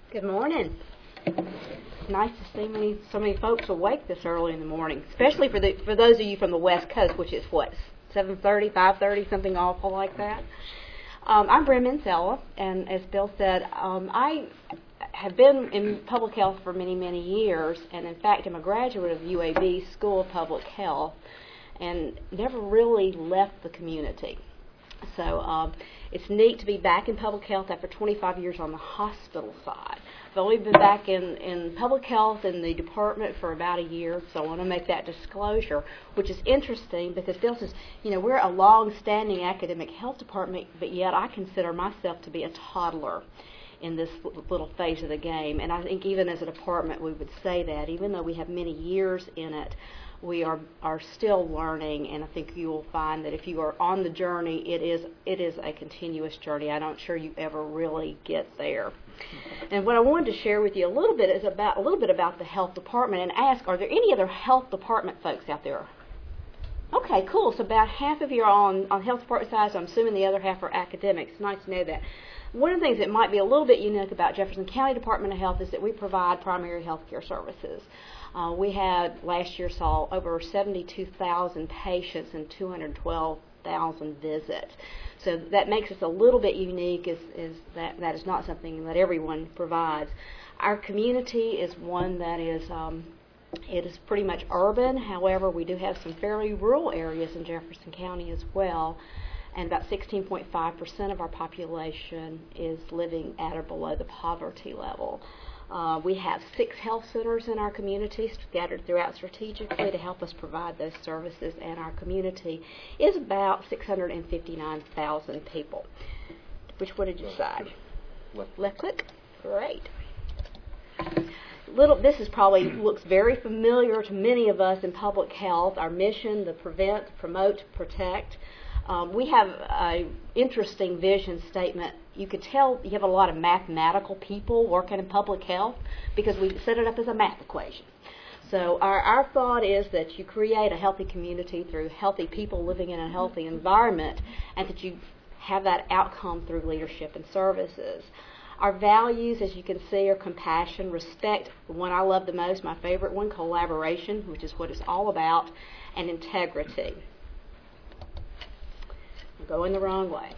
Good morning. Nice to see so many folks awake this early in the morning, especially for those of you from the West Coast, which is what, 7:30, 5:30, something awful like that. I'm Bryn Mansella, and as Bill said, I have been in public health for many, many years, and in fact, I'm a graduate of UAB School of Public Health, and never really left the community. So it's neat to be back in public health after 25 years on the hospital side. I've only been back in public health in the department for about a year, so I want to make that disclosure, which is interesting because Bill says, we're a long-standing academic health department, but yet I consider myself to be a toddler in this little phase of the game. And I think even as a department we would say that, even though we have many years in it, we are still learning, and I think you will find that if you are on the journey, it is a continuous journey. I'm not sure you ever really get there. And what I wanted to share with you a little bit about the health department and ask, are there any other health department folks out there? Okay, cool. So about half of you are on health department side, so I'm assuming the other half are academics. Nice to know that. One of the things that might be a little bit unique about Jefferson County Department of Health is that we provide primary health care services. We had last year saw over 72,000 patients and 212,000 visits. So that makes us a little bit unique, is that is not something that everyone provides. Our community is one that is it is pretty much urban. However, we do have some fairly rural areas in Jefferson County as well. And about 16.5% of our population is living at or below the poverty level. We have 6 health centers in our community scattered throughout strategically to help us provide those services, and our community is about 659,000 people. Which one did you decide? Left click? Great. This is probably looks very familiar to many of us in public health. Our mission, the prevent, promote, protect. We have an interesting vision statement. You could tell you have a lot of mathematical people working in public health because we set it up as a math equation. So our thought is that you create a healthy community through healthy people living in a healthy environment, and that you have that outcome through leadership and services. Our values, as you can see, are compassion, respect, the one I love the most, my favorite one, collaboration, which is what it's all about, and integrity. Going the wrong way.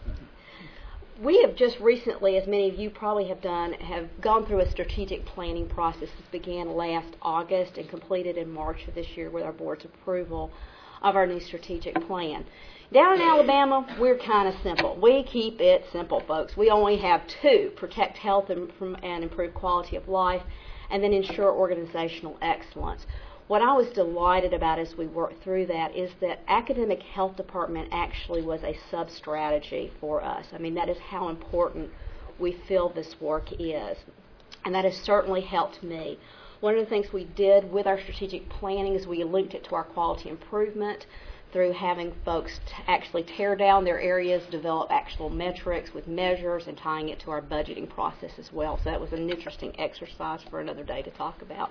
We have just recently, as many of you probably have done, have gone through a strategic planning process. This began last August and completed in March of this year with our board's approval of our new strategic plan. Down in Alabama, we're kind of simple. We keep it simple, folks. We only have 2: protect health and improve quality of life, and then ensure organizational excellence. What I was delighted about as we worked through that is that academic health department actually was a sub-strategy for us. I mean, that is how important we feel this work is, and that has certainly helped me. One of the things we did with our strategic planning is we linked it to our quality improvement through having folks actually tear down their areas, develop actual metrics with measures, and tying it to our budgeting process as well. So that was an interesting exercise for another day to talk about.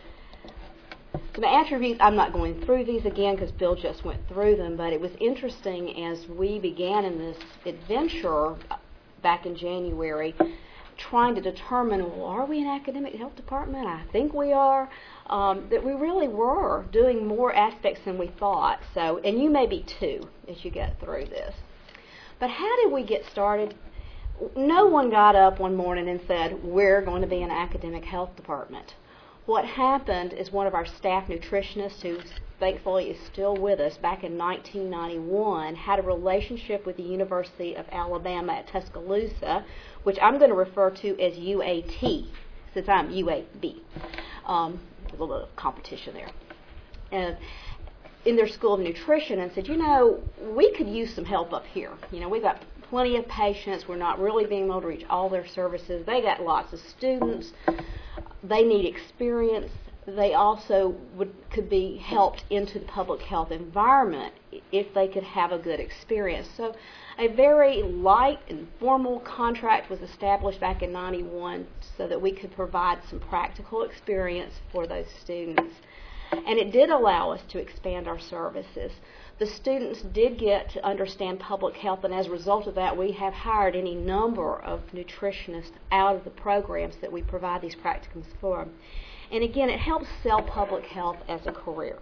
So the attributes, I'm not going through these again because Bill just went through them, but it was interesting as we began in this adventure back in January trying to determine, well, are we an academic health department? I think we are. That we really were doing more aspects than we thought. So, and you may be too as you get through this. But how did we get started? No one got up one morning and said, we're going to be an academic health department. What happened is one of our staff nutritionists, who thankfully is still with us, back in 1991, had a relationship with the University of Alabama at Tuscaloosa, which I'm going to refer to as UAT, since I'm UAB. A little bit of competition there. In their School of Nutrition, and said, we could use some help up here. We've got plenty of patients. We're not really being able to reach all their services. They got lots of students. They need experience. They also could be helped into the public health environment if they could have a good experience. So a very light and formal contract was established back in 91 so that we could provide some practical experience for those students. And it did allow us to expand our services. The students did get to understand public health, and as a result of that, we have hired any number of nutritionists out of the programs that we provide these practicums for. And again, it helps sell public health as a career.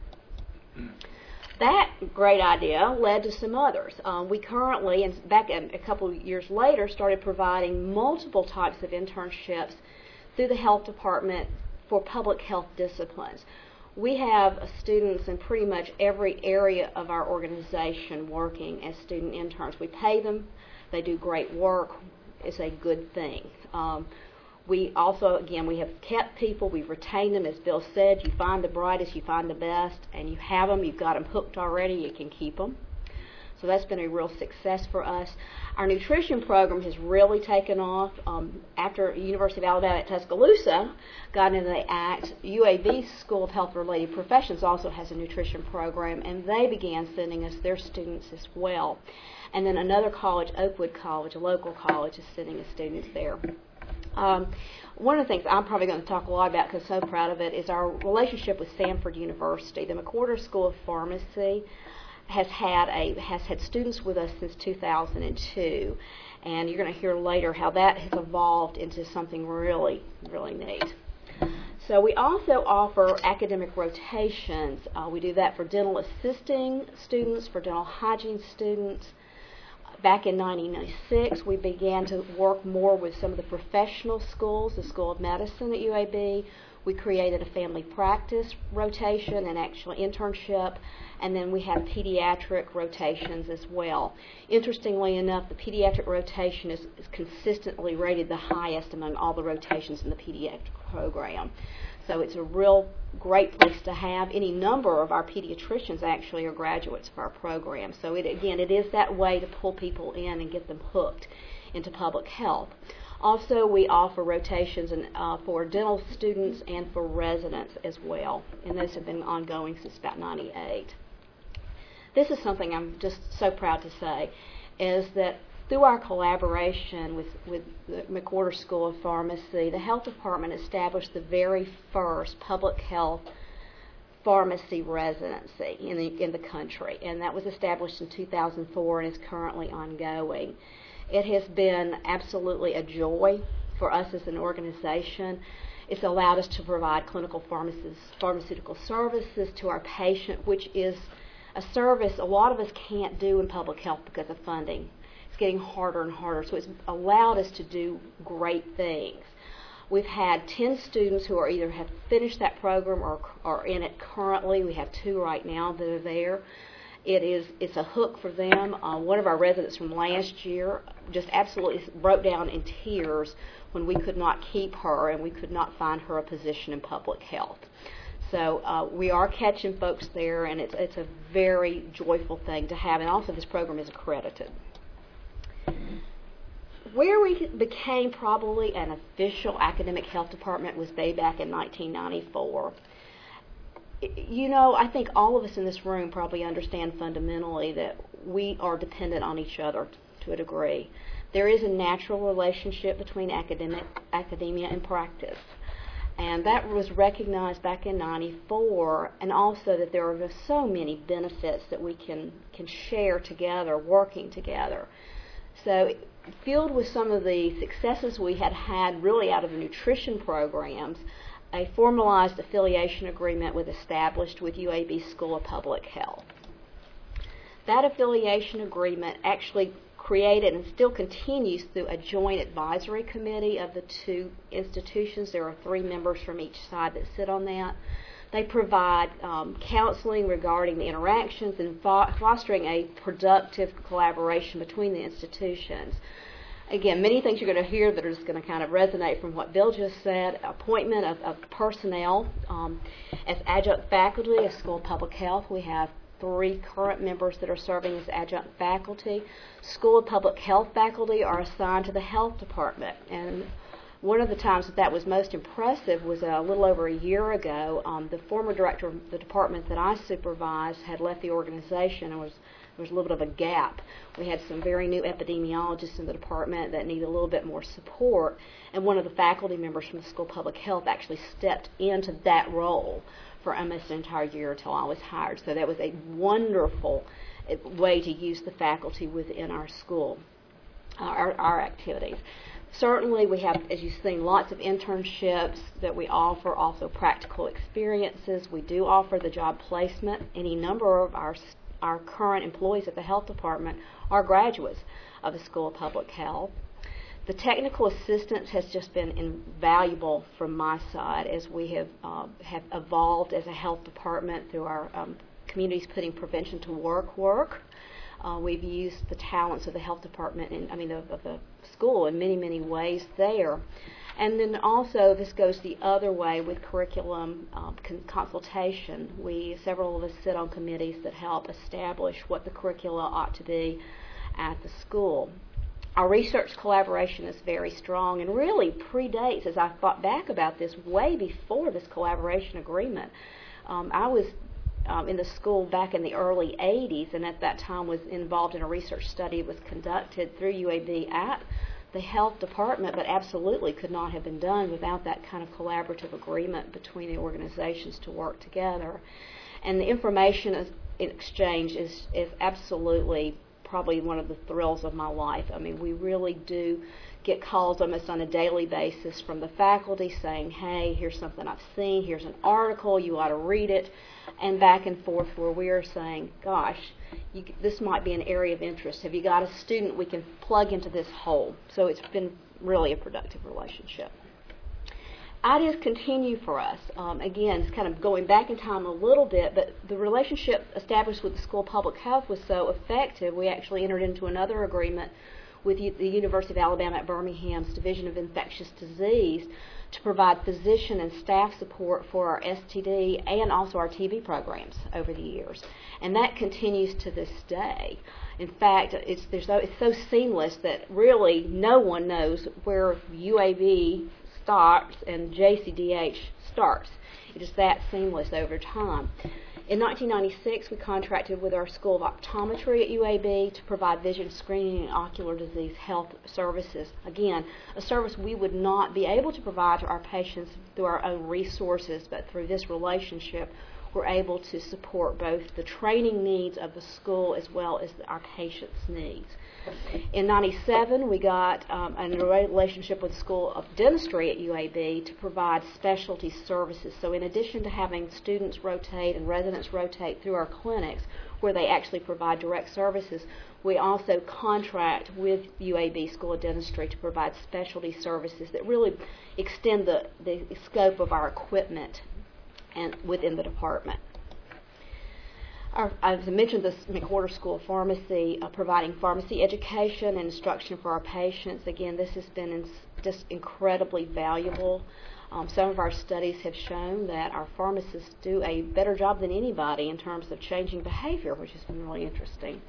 That great idea led to some others. We currently, and back a couple of years later, started providing multiple types of internships through the health department for public health disciplines. We have students in pretty much every area of our organization working as student interns. We pay them. They do great work. It's a good thing. We also, again, we have kept people. We've retained them. As Bill said, you find the brightest, you find the best, and you have them. You've got them hooked already. You can keep them. So that's been a real success for us. Our nutrition program has really taken off. After University of Alabama at Tuscaloosa got into the act, UAB School of Health Related Professions also has a nutrition program, and they began sending us their students as well. And then another college, Oakwood College, a local college, is sending us students there. One of the things I'm probably going to talk a lot about because I'm so proud of it is our relationship with Samford University. The McWhorter School of Pharmacy has had students with us since 2002, and you're going to hear later how that has evolved into something really, really neat. So we also offer academic rotations. We do that for dental assisting students, for dental hygiene students. Back in 1996, we began to work more with some of the professional schools, the School of Medicine at UAB. We created a family practice rotation and actually internship, and then we have pediatric rotations as well. Interestingly enough, the pediatric rotation is consistently rated the highest among all the rotations in the pediatric program. So it's a real great place to have. Any number of our pediatricians actually are graduates of our program. So it is that way to pull people in and get them hooked into public health. Also, we offer rotations for dental students and for residents as well, and those have been ongoing since about '98. This is something I'm just so proud to say, is that through our collaboration with the McWhorter School of Pharmacy, the health department established the very first public health pharmacy residency in the country, and that was established in 2004 and is currently ongoing. It has been absolutely a joy for us as an organization. It's allowed us to provide clinical pharmaceutical services to our patient, which is a service a lot of us can't do in public health because of funding. It's getting harder and harder, so it's allowed us to do great things. We've had 10 students who are either have finished that program or are in it currently. We have 2 right now that are there. It's a hook for them. One of our residents from last year just absolutely broke down in tears when we could not keep her and we could not find her a position in public health. So we are catching folks there, and it's a very joyful thing to have. And also this program is accredited. Where we became probably an official academic health department was way back in 1994. You know, I think all of us in this room probably understand fundamentally that we are dependent on each other to a degree. There is a natural relationship between academia and practice. And that was recognized back in '94, and also that there are just so many benefits that we can share together, working together. So, filled with some of the successes we had really out of the nutrition programs, a formalized affiliation agreement was established with UAB School of Public Health. That affiliation agreement actually created and still continues through a joint advisory committee of the 2 institutions. There are 3 members from each side that sit on that. They provide counseling regarding the interactions and fostering a productive collaboration between the institutions. Again, many things you're going to hear that are just going to kind of resonate from what Bill just said. Appointment of personnel. As adjunct faculty at School of Public Health, we have 3 current members that are serving as adjunct faculty. School of Public Health faculty are assigned to the health department. And one of the times that was most impressive was a little over a year ago. The former director of the department that I supervised had left the organization, and there was a little bit of a gap. We had some very new epidemiologists in the department that needed a little bit more support, and one of the faculty members from the School of Public Health actually stepped into that role for almost an entire year until I was hired. So that was a wonderful way to use the faculty within our school, our activities. Certainly we have, as you've seen, lots of internships that we offer, also practical experiences. We do offer the job placement. Any number of our current employees at the health department are graduates of the School of Public Health. The technical assistance has just been invaluable from my side as we have evolved as a health department through our Communities Putting Prevention to work. We've used the talents of the health department of the school in many, many ways there. And then also this goes the other way with curriculum consultation. Several of us sit on committees that help establish what the curricula ought to be at the school. Our research collaboration is very strong and really predates, as I thought back about this, way before this collaboration agreement. I was in the school back in the early 80s, and at that time was involved in a research study that was conducted through UAB at the health department, but absolutely could not have been done without that kind of collaborative agreement between the organizations to work together. And the information exchange is absolutely probably one of the thrills of my life. I mean, we really do get calls almost on a daily basis from the faculty saying, hey, here's something I've seen, here's an article, you ought to read it, and back and forth where we are saying, gosh, this might be an area of interest. Have you got a student we can plug into this hole? So it's been really a productive relationship. Ideas continue for us. Again, it's kind of going back in time a little bit, but the relationship established with the School of Public Health was so effective, we actually entered into another agreement with the University of Alabama at Birmingham's Division of Infectious Disease to provide physician and staff support for our STD and also our TB programs over the years. And that continues to this day. In fact, it's so seamless that really no one knows where UAB starts and JCDH starts. It is that seamless over time. In 1996, we contracted with our School of Optometry at UAB to provide vision screening and ocular disease health services. Again, a service we would not be able to provide to our patients through our own resources, but through this relationship, we're able to support both the training needs of the school as well as our patients' needs. In 1997, we got a relationship with the School of Dentistry at UAB to provide specialty services. So in addition to having students rotate and residents rotate through our clinics where they actually provide direct services, we also contract with UAB School of Dentistry to provide specialty services that really extend the scope of our equipment and within the department. As I mentioned, the McWhorter School of Pharmacy, providing pharmacy education and instruction for our patients. Again, this has been just incredibly valuable. Some of our studies have shown that our pharmacists do a better job than anybody in terms of changing behavior, which has been really interesting.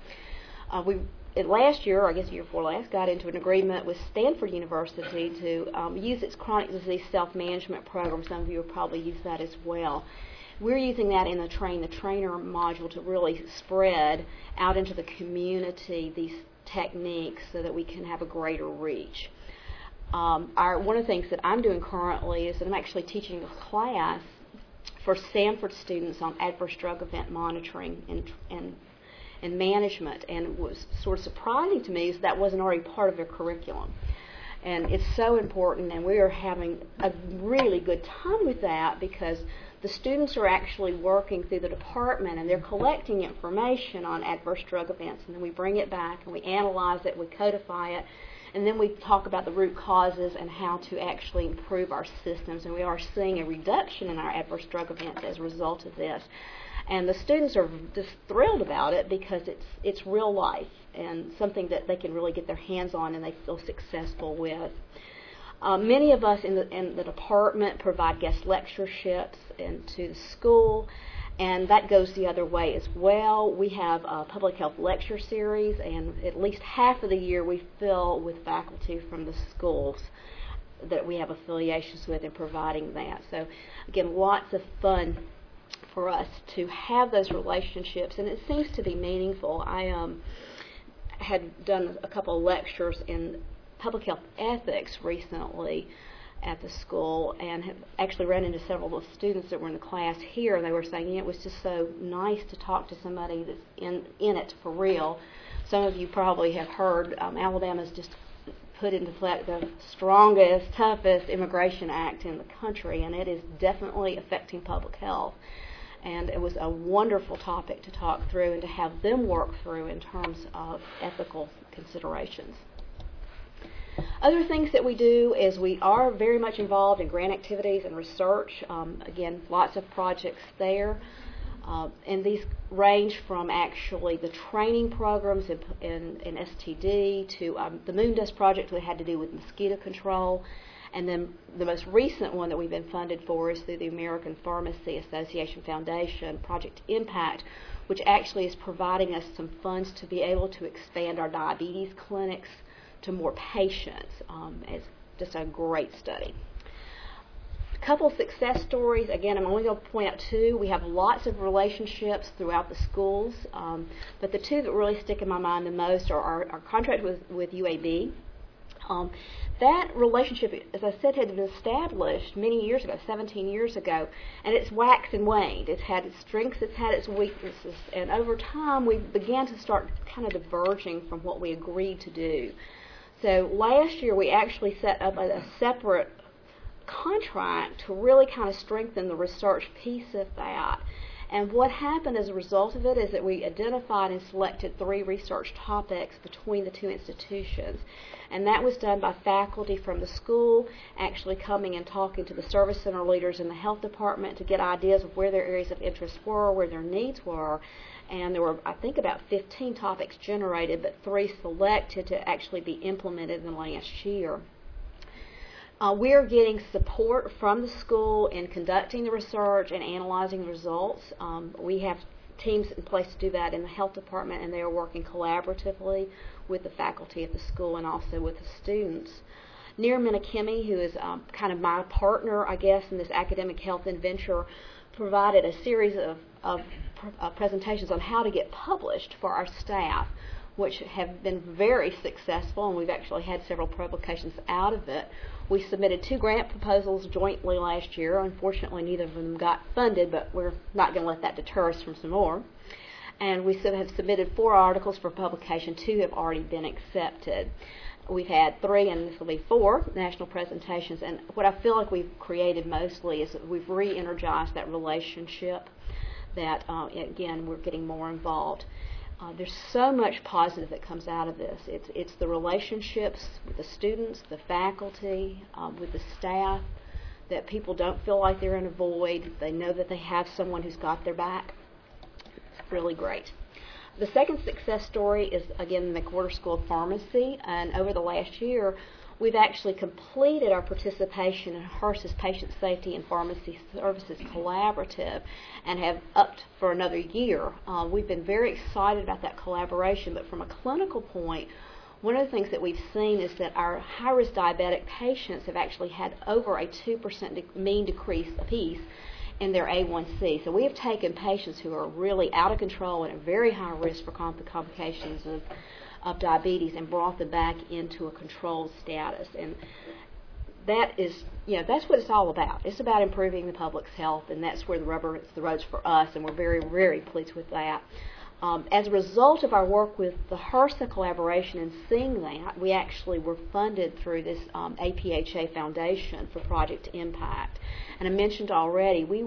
Last year, or I guess the year before last, got into an agreement with Stanford University to use its chronic disease self-management program. Some of you will probably use that as well. We're using that in the Train the Trainer module to really spread out into the community these techniques so that we can have a greater reach. One of the things that I'm doing currently is that I'm actually teaching a class for Stanford students on adverse drug event monitoring and management. And what was sort of surprising to me is that wasn't already part of their curriculum. And it's so important, and we are having a really good time with that because the students are actually working through the department and they're collecting information on adverse drug events, and then we bring it back and we analyze it, we codify it, and then we talk about the root causes and how to actually improve our systems. And we are seeing a reduction in our adverse drug events as a result of this. And the students are just thrilled about it because it's real life and something that they can really get their hands on and they feel successful with. Many of us in the department provide guest lectureships into the school, and that goes the other way as well. We have a public health lecture series, and at least half of the year we fill with faculty from the schools that we have affiliations with in providing that. So, again, lots of fun for us to have those relationships, and it seems to be meaningful. I had done a couple of lectures in public health ethics recently, at the school, and have actually run into several of the students that were in the class here, and they were saying, it was just so nice to talk to somebody that's in it for real. Some of you probably have heard Alabama's just put into effect the strongest, toughest immigration act in the country, and it is definitely affecting public health. And it was a wonderful topic to talk through and to have them work through in terms of ethical considerations. Other things that we do is we are very much involved in grant activities and research. Again, lots of projects there. And these range from actually the training programs in STD to the Moondust project that had to do with mosquito control. And then the most recent one that we've been funded for is through the American Pharmacy Association Foundation, Project Impact, which actually is providing us some funds to be able to expand our diabetes clinics to more patients. It's just a great study. A couple of success stories. Again, I'm only going to point out two. We have lots of relationships throughout the schools, but the two that really stick in my mind the most are our contract with UAB. That relationship, as I said, had been established many years ago, 17 years ago, and it's waxed and waned. It's had its strengths, it's had its weaknesses, and over time we began to start kind of diverging from what we agreed to do. So last year we actually set up a separate contract to really kind of strengthen the research piece of that. And what happened as a result of it is that we identified and selected 3 research topics between the two institutions. And that was done by faculty from the school, actually coming and talking to the service center leaders in the health department to get ideas of where their areas of interest were, where their needs were. And there were, I think, about 15 topics generated, but 3 selected to actually be implemented in the last year. We are getting support from the school in conducting the research and analyzing the results. We have teams in place to do that in the health department, and they are working collaboratively with the faculty at the school and also with the students. Nir Menachemi, who is kind of my partner, I guess, in this academic health adventure, provided a series of presentations on how to get published for our staff, which have been very successful, and we've actually had several publications out of it. We submitted 2 grant proposals jointly last year. Unfortunately, neither of them got funded, but we're not going to let that deter us from some more. And we have submitted 4 articles for publication. 2 have already been accepted. We've had 3, and this will be 4 national presentations. And what I feel like we've created mostly is that we've re-energized that relationship that, again, we're getting more involved. There's so much positive that comes out of this. It's the relationships with the students, the faculty, with the staff, that people don't feel like they're in a void. They know that they have someone who's got their back. It's really great. The second success story is, again, the McWhorter School of Pharmacy, and over the last year, we've actually completed our participation in HRSA's Patient Safety and Pharmacy Services Collaborative and have upped for another year. We've been very excited about that collaboration, but from a clinical point, one of the things that we've seen is that our high-risk diabetic patients have actually had over a 2% mean decrease apiece in their A1C. So we have taken patients who are really out of control and at very high risk for complications of diabetes and brought them back into a controlled status. And that is, that's what it's all about. It's about improving the public's health, and that's where the rubber hits the roads for us, and we're very, very pleased with that. As a result of our work with the HRSA collaboration and seeing that, we actually were funded through this APHA Foundation for Project Impact. And I mentioned already, we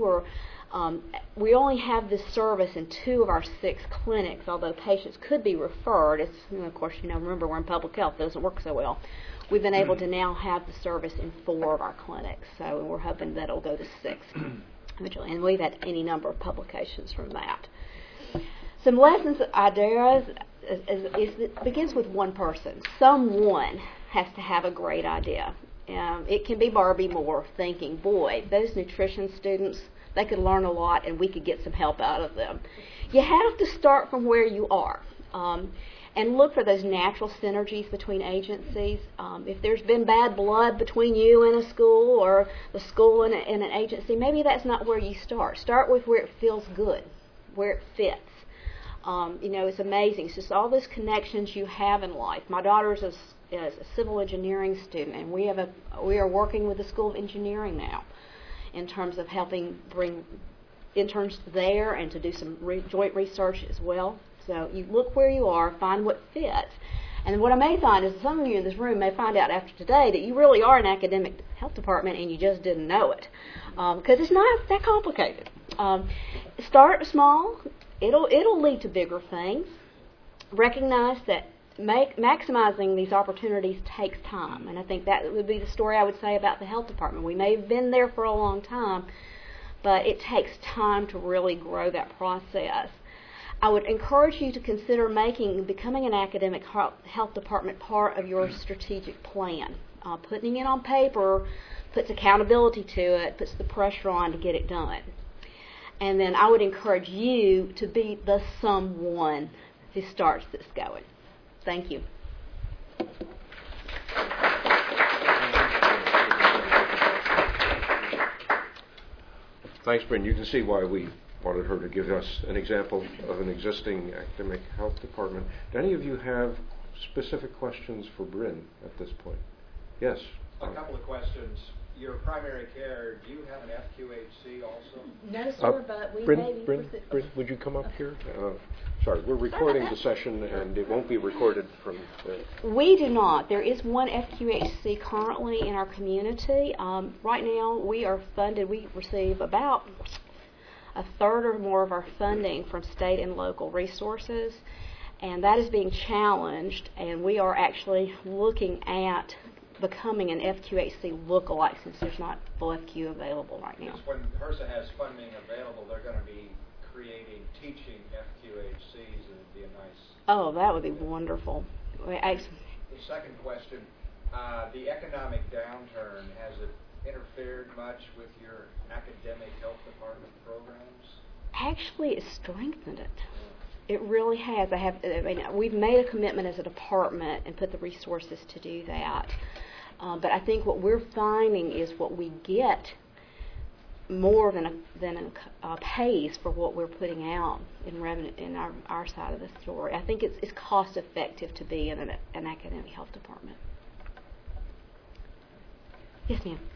only have this service in 2 of our 6 clinics, although patients could be referred. It's, of course, remember, we're in public health. It doesn't work so well. We've been able to now have the service in 4 of our clinics, so we're hoping that it'll go to 6 eventually. And we've had any number of publications from that. Some lessons, ideas, it begins with one person. Someone has to have a great idea. It can be Barbie Moore thinking, boy, those nutrition students, they could learn a lot and we could get some help out of them. You have to start from where you are and look for those natural synergies between agencies. If there's been bad blood between you and a school or the school and an agency, maybe that's not where you start. Start with where it feels good, where it fits. It's amazing. It's just all those connections you have in life. My daughter's is a civil engineering student, and we are working with the School of Engineering now in terms of helping bring interns there and to do some joint research as well. So you look where you are, find what fits. And what I may find is some of you in this room may find out after today that you really are an academic health department and you just didn't know it, because it's not that complicated. Start small. It'll lead to bigger things. Recognize that maximizing these opportunities takes time, and I think that would be the story I would say about the health department. We may have been there for a long time, but it takes time to really grow that process. I would encourage you to consider becoming an academic health department part of your strategic plan. Putting it on paper puts accountability to it, puts the pressure on to get it done. And then I would encourage you to be the someone who starts this going. Thank you. Thanks, Bryn. You can see why we wanted her to give us an example of an existing academic health department. Do any of you have specific questions for Bryn at this point? Yes? A couple of questions. Your primary care, do you have an FQHC also? No, sir, but we Bryn, would you come up here? Sorry, we're recording the session, and it won't be recorded from there. We do not. There is one FQHC currently in our community. Right now, we are funded. We receive about a third or more of our funding from state and local resources, and that is being challenged, and we are actually looking at becoming an FQHC lookalike since there's not full FQ available right now. When HRSA has funding available, they're going to be creating teaching FQHCs, and it'd be a nice... Oh, that would be wonderful. The second question, the economic downturn, has it interfered much with your academic health department programs? Actually, it strengthened it. It really has. We've made a commitment as a department and put the resources to do that. But I think what we're finding is what we get more than pays for what we're putting out in revenue in our side of the story. I think it's cost effective to be in an academic health department. Yes, ma'am.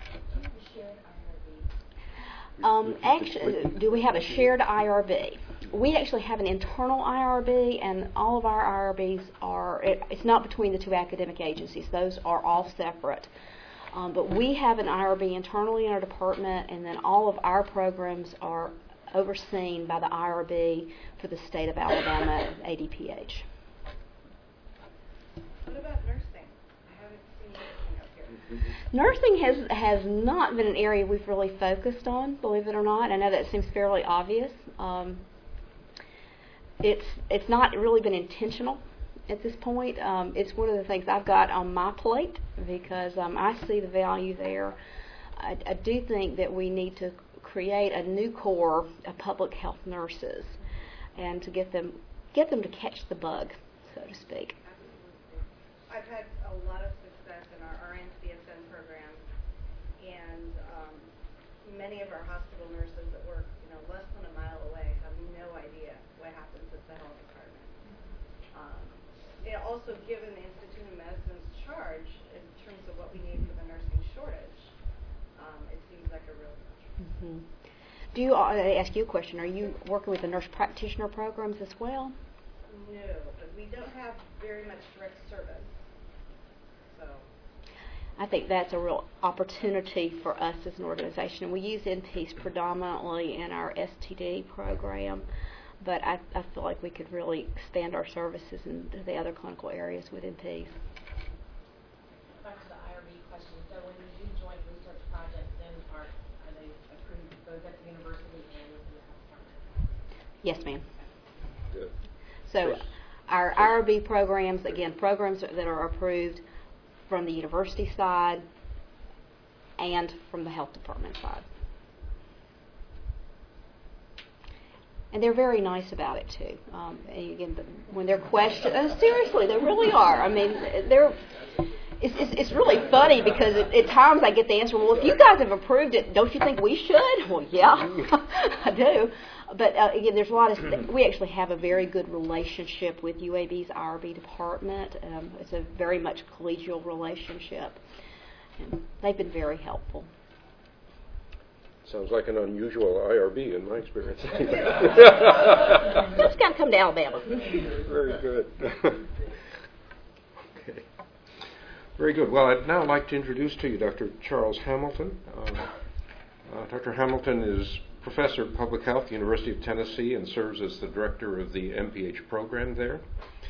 Actually, do we have a shared IRB? We actually have an internal IRB, and all of our IRBs it's not between the two academic agencies. Those are all separate. But we have an IRB internally in our department, and then all of our programs are overseen by the IRB for the state of Alabama, ADPH. What about nursing? I haven't seen nursing up here. Nursing has not been an area we've really focused on, believe it or not. I know that seems fairly obvious. It's not really been intentional at this point. It's one of the things I've got on my plate because I see the value there. I do think that we need to create a new corps of public health nurses and to get them to catch the bug, so to speak. I've had a lot of success in our RN CSN program, and many of our hospital nurses that work, less than a mile away have no idea what happens at the health department. Also, given the Institute of Medicine's charge in terms of what we need for the nursing shortage, it seems like a real. Mm-hmm. I ask you a question? Are you working with the nurse practitioner programs as well? No, but we don't have very much direct service. So I think that's a real opportunity for us as an organization. We use NPs predominantly in our STD program, but I feel like we could really expand our services into the other clinical areas with NPs. Back to the IRB question. So when you do joint research projects, then are they approved both at the university and with the health department? Yes, ma'am. Good. So our IRB programs, again, programs that are approved from the university side and from the health department side. And they're very nice about it too. And again, when they're questioned, seriously, they really are. I mean, it's really funny because at times I get the answer, well, if you guys have approved it, don't you think we should? Well, yeah, I do. But again, there's a lot of. We actually have a very good relationship with UAB's IRB department. It's a very much collegial relationship, and they've been very helpful. Sounds like an unusual IRB in my experience. Let's kind of come to Alabama. Very good. Okay. Very good. Well, I'd now like to introduce to you Dr. Charles Hamilton. Dr. Hamilton is Professor of Public Health at the University of Tennessee and serves as the director of the MPH program there.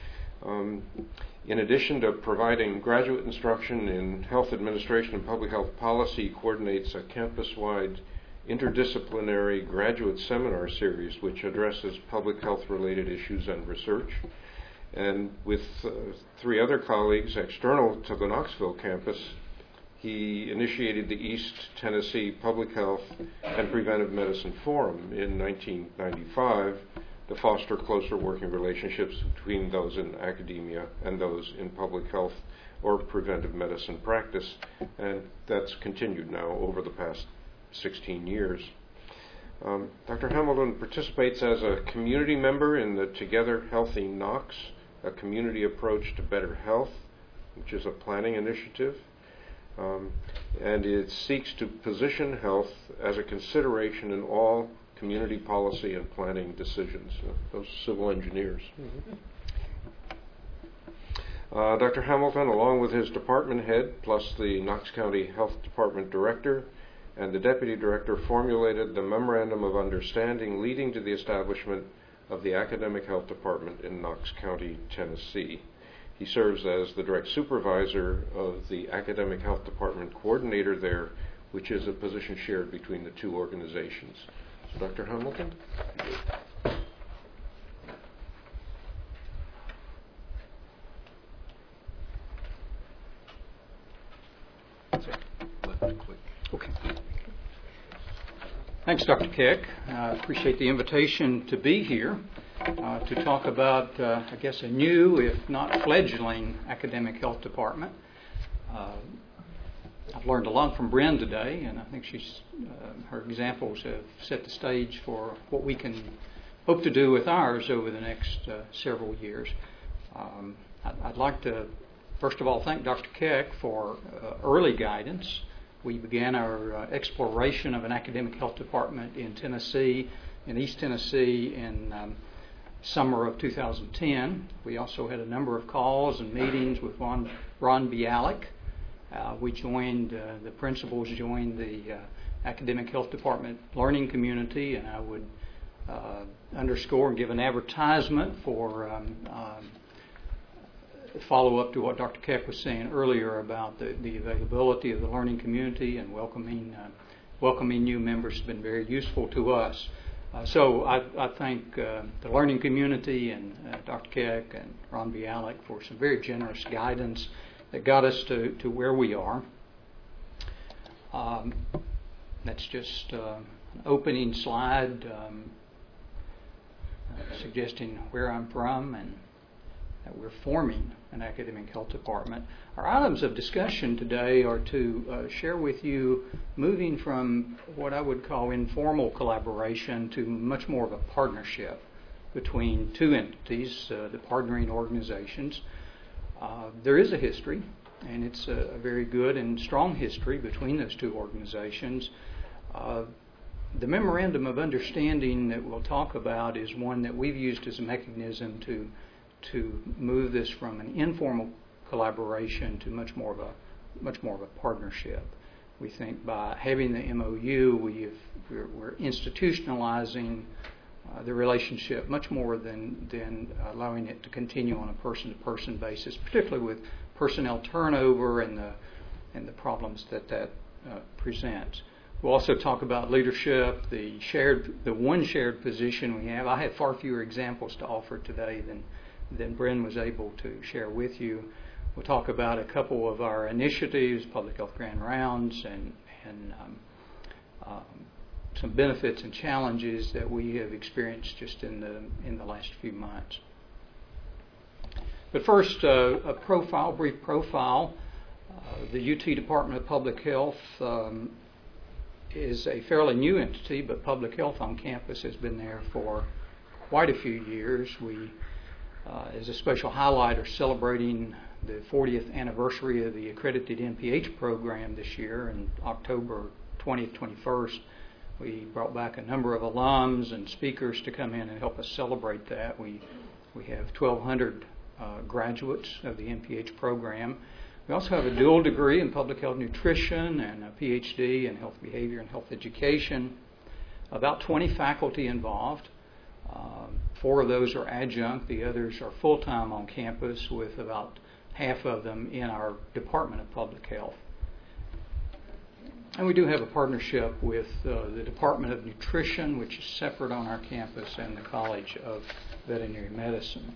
In addition to providing graduate instruction in health administration and public health policy, coordinates a campus-wide interdisciplinary graduate seminar series which addresses public health-related issues and research. And with 3 other colleagues external to the Knoxville campus, he initiated the East Tennessee Public Health and Preventive Medicine Forum in 1995 to foster closer working relationships between those in academia and those in public health or preventive medicine practice. And that's continued now over the past 16 years. Dr. Hamilton participates as a community member in the Together Healthy Knox, a community approach to better health, which is a planning initiative. And it seeks to position health as a consideration in all community policy and planning decisions. Those civil engineers. Dr. Hamilton, along with his department head, plus the Knox County Health Department director and the deputy director, formulated the Memorandum of Understanding leading to the establishment of the Academic Health Department in Knox County, Tennessee. He serves as the direct supervisor of the Academic Health Department coordinator there, which is a position shared between the 2 organizations. So, Dr. Hamilton? Okay. Thanks, Dr. Keck. I appreciate the invitation to be here to talk about, I guess, a new, if not fledgling, academic health department. I've learned a lot from Bryn today, and I think her examples have set the stage for what we can hope to do with ours over the next several years. I'd like to, first of all, thank Dr. Keck for early guidance. We began our exploration of an academic health department in Tennessee, in East Tennessee, in summer of 2010. We also had a number of calls and meetings with Ron Bialik. We joined, the principals joined the academic health department learning community, and I would underscore and give an advertisement for follow up to what Dr. Keck was saying earlier about the availability of the learning community and welcoming new members has been very useful to us. So I thank the learning community and Dr. Keck and Ron Bialik for some very generous guidance that got us to where we are. That's just an opening slide suggesting where I'm from and that we're forming an academic health department. Our items of discussion today are to share with you moving from what I would call informal collaboration to much more of a partnership between 2 entities, the partnering organizations. There is a history, and it's a very good and strong history between those 2 organizations. The Memorandum of Understanding that we'll talk about is one that we've used as a mechanism to move this from an informal collaboration to much more of a partnership. We think by having the MOU, we're institutionalizing the relationship much more than allowing it to continue on a person-to-person basis, particularly with personnel turnover and the problems that presents. We'll also talk about leadership, the one shared position we have. I have far fewer examples to offer today than Bryn was able to share with you. We'll talk about a couple of our initiatives, public health grand rounds, and some benefits and challenges that we have experienced just in the last few months. But first, a brief profile. The UT Department of Public Health is a fairly new entity, but Public Health on campus has been there for quite a few years. We, as a special highlight, are celebrating the 40th anniversary of the accredited NPH program this year, in October 20th, 21st. We brought back a number of alums and speakers to come in and help us celebrate that. We have 1,200 graduates of the NPH program. We also have a dual degree in public health nutrition and a PhD in health behavior and health education. About 20 faculty involved. 4 of those are adjunct. The others are full-time on campus, with about half of them in our Department of Public Health. And we do have a partnership with the Department of Nutrition, which is separate on our campus, and the College of Veterinary Medicine.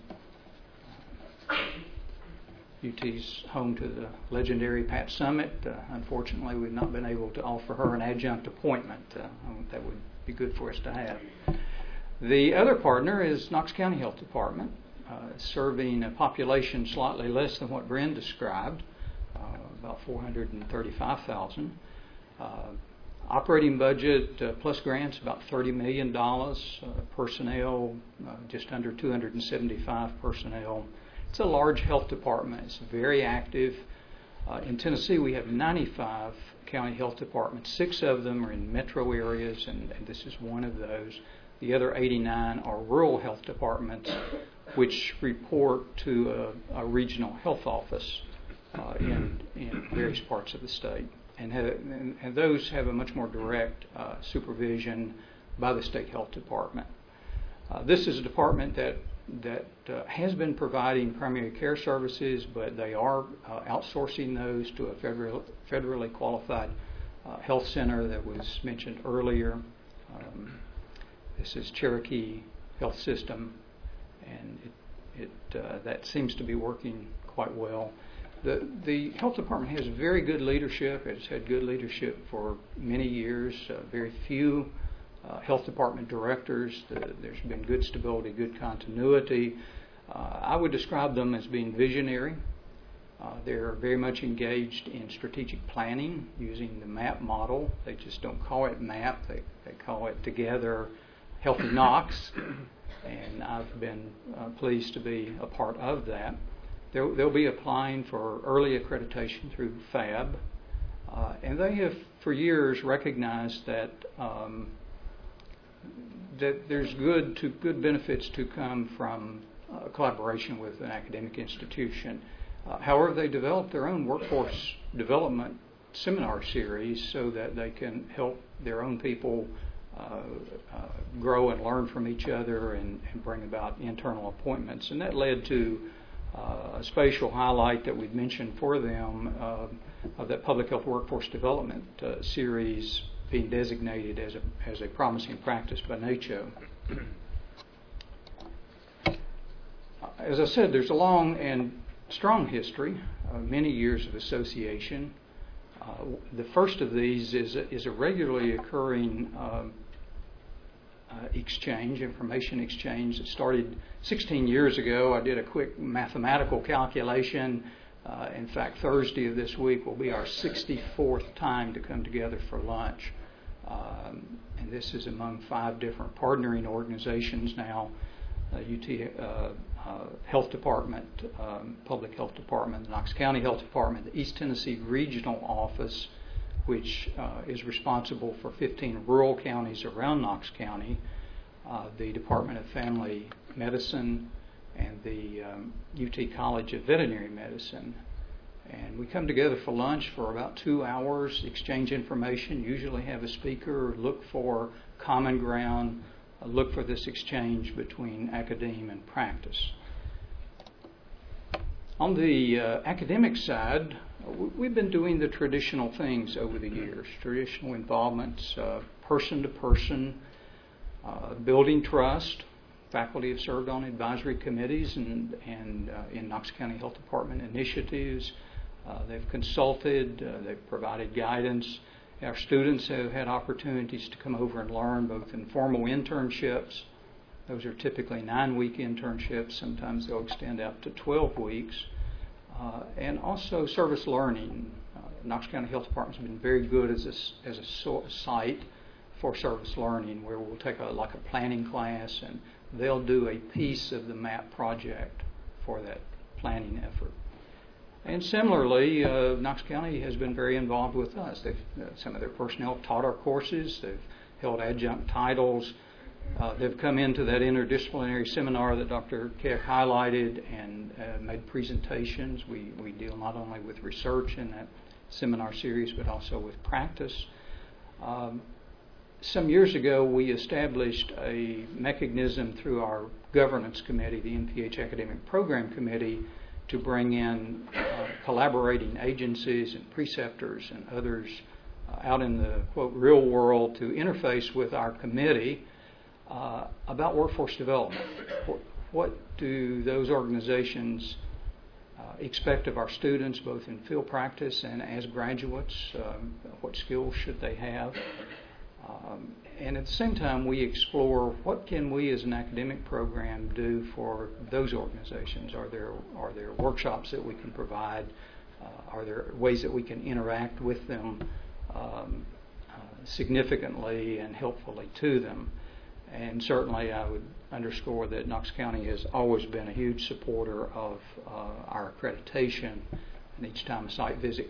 UT's home to the legendary Pat Summitt. Unfortunately, we've not been able to offer her an adjunct appointment. That would be good for us to have. The other partner is Knox County Health Department, serving a population slightly less than what Bryn described, about 435,000. Operating budget plus grants about $30 million. Personnel just under 275 personnel. It's a large health department. It's very active. In Tennessee, we have 95 county health departments. 6 of them are in metro areas, and this is one of those. The other 89 are rural health departments, which report to a regional health office in various parts of the state. And those have a much more direct supervision by the state health department. This is a department that has been providing primary care services, but they are outsourcing those to a federally qualified health center that was mentioned earlier. This is Cherokee Health System, and that seems to be working quite well. The health department has very good leadership. It's had good leadership for many years. Very few health department directors. There's been good stability, good continuity. I would describe them as being visionary. They're very much engaged in strategic planning using the MAP model. They just don't call it MAP. They call it Together Healthy Knox, and I've been pleased to be a part of that. They'll be applying for early accreditation through FAB, and they have for years recognized that there's good benefits to come from collaboration with an academic institution. However, they develop their own workforce development seminar series so that they can help their own people grow and learn from each other and bring about internal appointments. And that led to a spatial highlight that we've mentioned for them of that public health workforce development series being designated as a promising practice by NACCHO. As I said, there's a long and strong history, many years of association. The first of these is a regularly occurring information exchange that started 16 years ago. I did a quick mathematical calculation. In fact, Thursday of this week will be our 64th time to come together for lunch. And this is among 5 different partnering organizations now. UT Health Department, Public Health Department, the Knox County Health Department, the East Tennessee Regional Office, which is responsible for 15 rural counties around Knox County, the Department of Family Medicine, and the UT College of Veterinary Medicine. And we come together for lunch for about 2 hours, exchange information, usually have a speaker, look for common ground, look for this exchange between academe and practice. On the academic side, we've been doing the traditional things over the years, traditional involvements, person-to-person, building trust. Faculty have served on advisory committees and in Knox County Health Department initiatives. They've consulted, they've provided guidance. Our students have had opportunities to come over and learn, both in formal internships. Those are typically 9-week internships. Sometimes they'll extend out to 12 weeks. And also service learning, Knox County Health Department's been very good as a site for service learning, where we'll take a planning class, and they'll do a piece of the MAP project for that planning effort. And similarly, Knox County has been very involved with us. Some of their personnel taught our courses. They've held adjunct titles. They've come into that interdisciplinary seminar that Dr. Keck highlighted and made presentations. We deal not only with research in that seminar series, but also with practice. Some years ago, we established a mechanism through our governance committee, the NPH Academic Program Committee, to bring in collaborating agencies and preceptors and others out in the, quote, real world to interface with our committee about workforce development. What do those organizations expect of our students, both in field practice and as graduates? What skills should they have? And at the same time, we explore what can we as an academic program do for those organizations. Are there workshops that we can provide? Are there ways that we can interact with them significantly and helpfully to them? And certainly I would underscore that Knox County has always been a huge supporter of our accreditation. And each time a site visit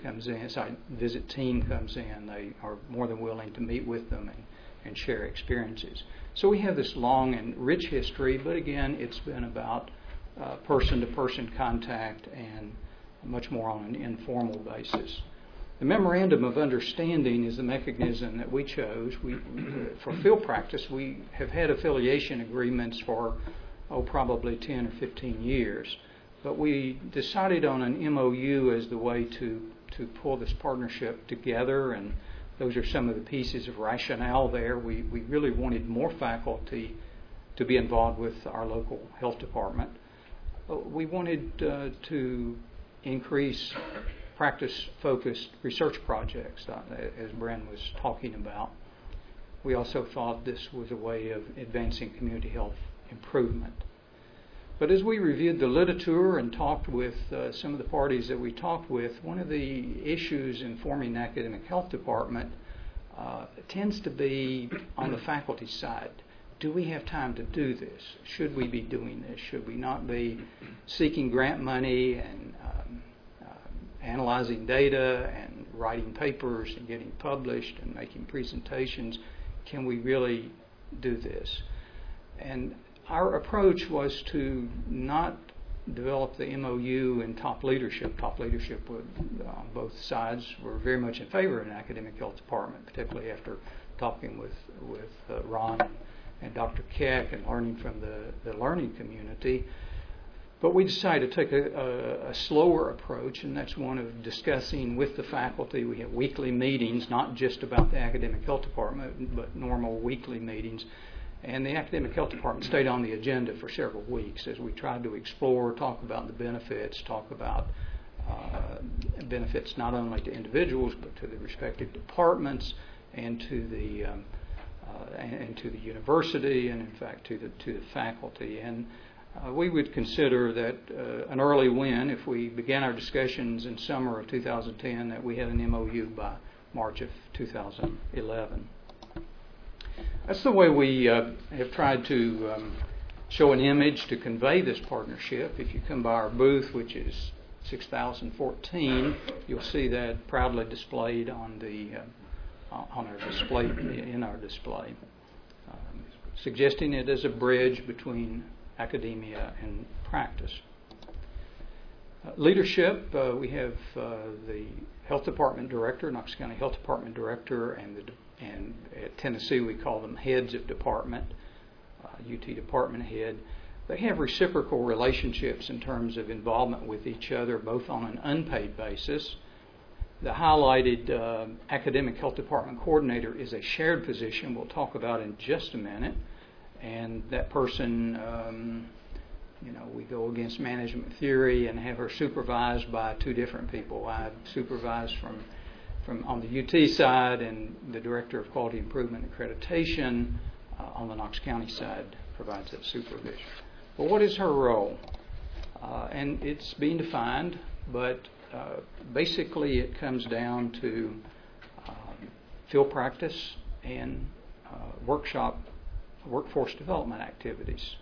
team comes in, they are more than willing to meet with them and share experiences. So we have this long and rich history, but again, it's been about person-to-person contact and much more on an informal basis. The Memorandum of Understanding is the mechanism that we chose. For field practice, we have had affiliation agreements for, probably 10 or 15 years. But we decided on an MOU as the way to pull this partnership together, and those are some of the pieces of rationale there. We really wanted more faculty to be involved with our local health department. We wanted to increase practice-focused research projects, as Bren was talking about. We also thought this was a way of advancing community health improvement. But as we reviewed the literature and talked with some of the parties that we talked with, one of the issues in forming an academic health department tends to be on the faculty side. Do we have time to do this? Should we be doing this? Should we not be seeking grant money and analyzing data and writing papers and getting published and making presentations? Can we really do this? And our approach was to not develop the MOU in top leadership. Top leadership would, on both sides were very much in favor of an academic health department, particularly after talking with Ron and Dr. Keck and learning from the learning community. But we decided to take a slower approach, and that's one of discussing with the faculty. We have weekly meetings, not just about the academic health department, but normal weekly meetings. And the academic health department stayed on the agenda for several weeks as we tried to explore, talk about the benefits, talk about benefits not only to individuals but to the respective departments and to the university, and in fact to the faculty. And we would consider that an early win if we began our discussions in summer of 2010, that we had an MOU by March of 2011. That's the way we have tried to show an image to convey this partnership. If you come by our booth, which is 6014, you'll see that proudly displayed on our display, in our display, suggesting it as a bridge between academia and practice. Leadership, we have the health department director, Knox County Health Department director, and at Tennessee we call them heads of department, UT department head. They have reciprocal relationships in terms of involvement with each other, both on an unpaid basis. The highlighted academic health department coordinator is a shared position we'll talk about in just a minute. And that person, we go against management theory and have her supervised by two different people. I supervise from on the UT side, and the Director of Quality Improvement Accreditation on the Knox County side provides that supervision. Well, what is her role? And it's being defined, but basically it comes down to field practice and workforce development activities.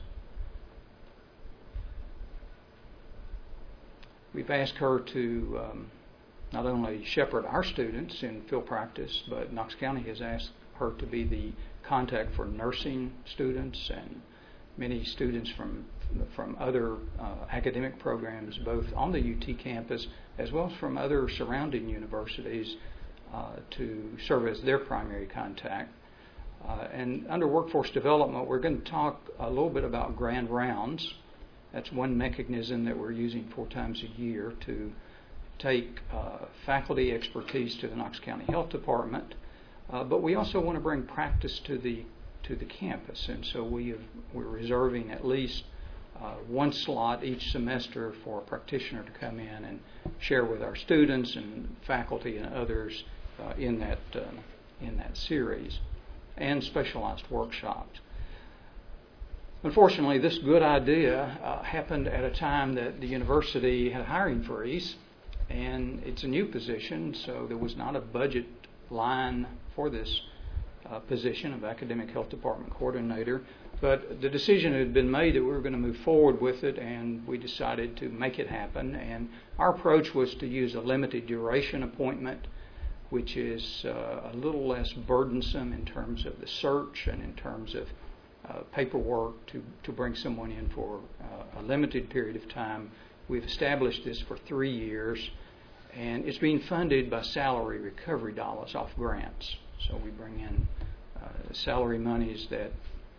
We've asked her to not only shepherd our students in field practice, but Knox County has asked her to be the contact for nursing students and many students from other academic programs, both on the UT campus as well as from other surrounding universities, to serve as their primary contact. And under workforce development, we're going to talk a little bit about grand rounds. That's one mechanism that we're using 4 times a year to take faculty expertise to the Knox County Health Department, but we also want to bring practice to the campus, and so we're reserving at least one slot each semester for a practitioner to come in and share with our students and faculty and others in that series, and specialized workshops. Unfortunately, this good idea happened at a time that the university had a hiring freeze, and it's a new position, so there was not a budget line for this position of Academic Health Department Coordinator. But the decision had been made that we were going to move forward with it, and we decided to make it happen. And our approach was to use a limited duration appointment, which is a little less burdensome in terms of the search and in terms of paperwork to bring someone in for a limited period of time. We've established this for 3 years, and it's being funded by salary recovery dollars off grants. So we bring in salary monies that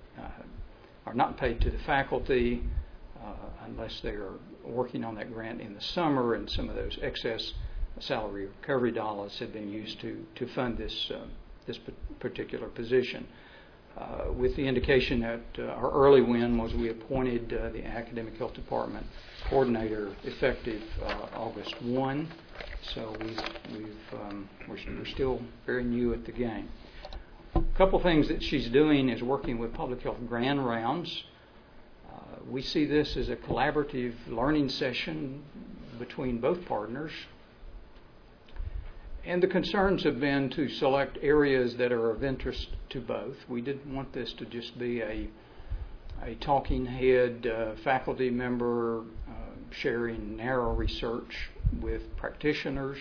are not paid to the faculty unless they are working on that grant in the summer, and some of those excess salary recovery dollars have been used to fund this particular position. With the indication that our early win was we appointed the Academic Health Department Coordinator effective August 1, so we're still very new at the game. A couple things that she's doing is working with public health grand rounds. We see this as a collaborative learning session between both partners. And the concerns have been to select areas that are of interest to both. We didn't want this to just be a talking head faculty member sharing narrow research with practitioners.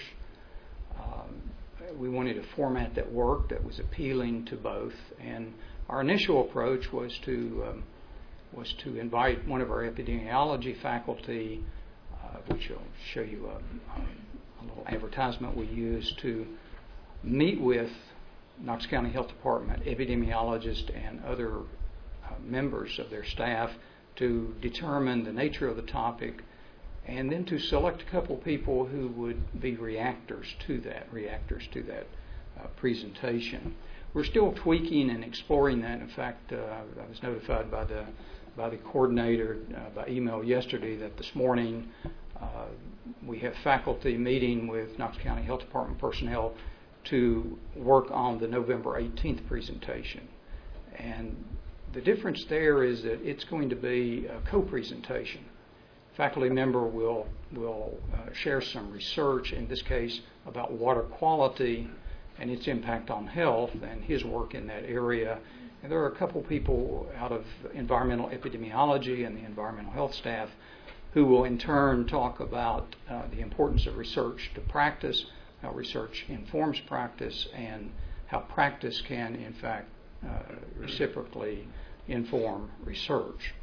We wanted a format that worked, that was appealing to both. And our initial approach was to invite one of our epidemiology faculty, which I'll show you a little advertisement we used, to meet with Knox County Health Department epidemiologists and other members of their staff to determine the nature of the topic, and then to select a couple people who would be reactors to that presentation. We're still tweaking and exploring that. In fact, I was notified by the coordinator by email yesterday that this morning we have faculty meeting with Knox County Health Department personnel to work on the November 18th presentation. And the difference there is that it's going to be a co-presentation. Faculty member will share some research, in this case about water quality and its impact on health and his work in that area. And there are a couple people out of environmental epidemiology and the environmental health staff who will in turn talk about the importance of research to practice, how research informs practice, and how practice can in fact reciprocally inform research.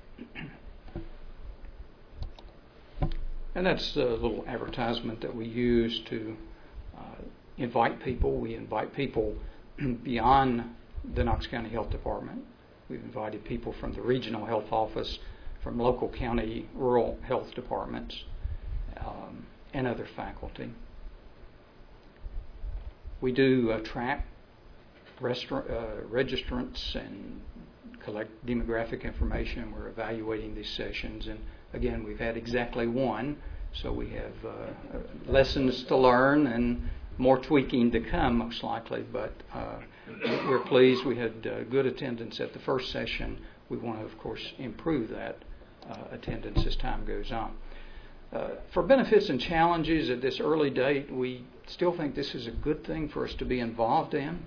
And that's a little advertisement that we use to invite people. We invite people beyond the Knox County Health Department. We've invited people from the regional health office, from local county rural health departments, and other faculty. We do track registrants and collect demographic information. We're evaluating these sessions, and again, we've had exactly one, so we have lessons to learn and more tweaking to come, most likely, but we're pleased. We had good attendance at the first session. We want to, of course, improve that attendance as time goes on. For benefits and challenges at this early date, we still think this is a good thing for us to be involved in.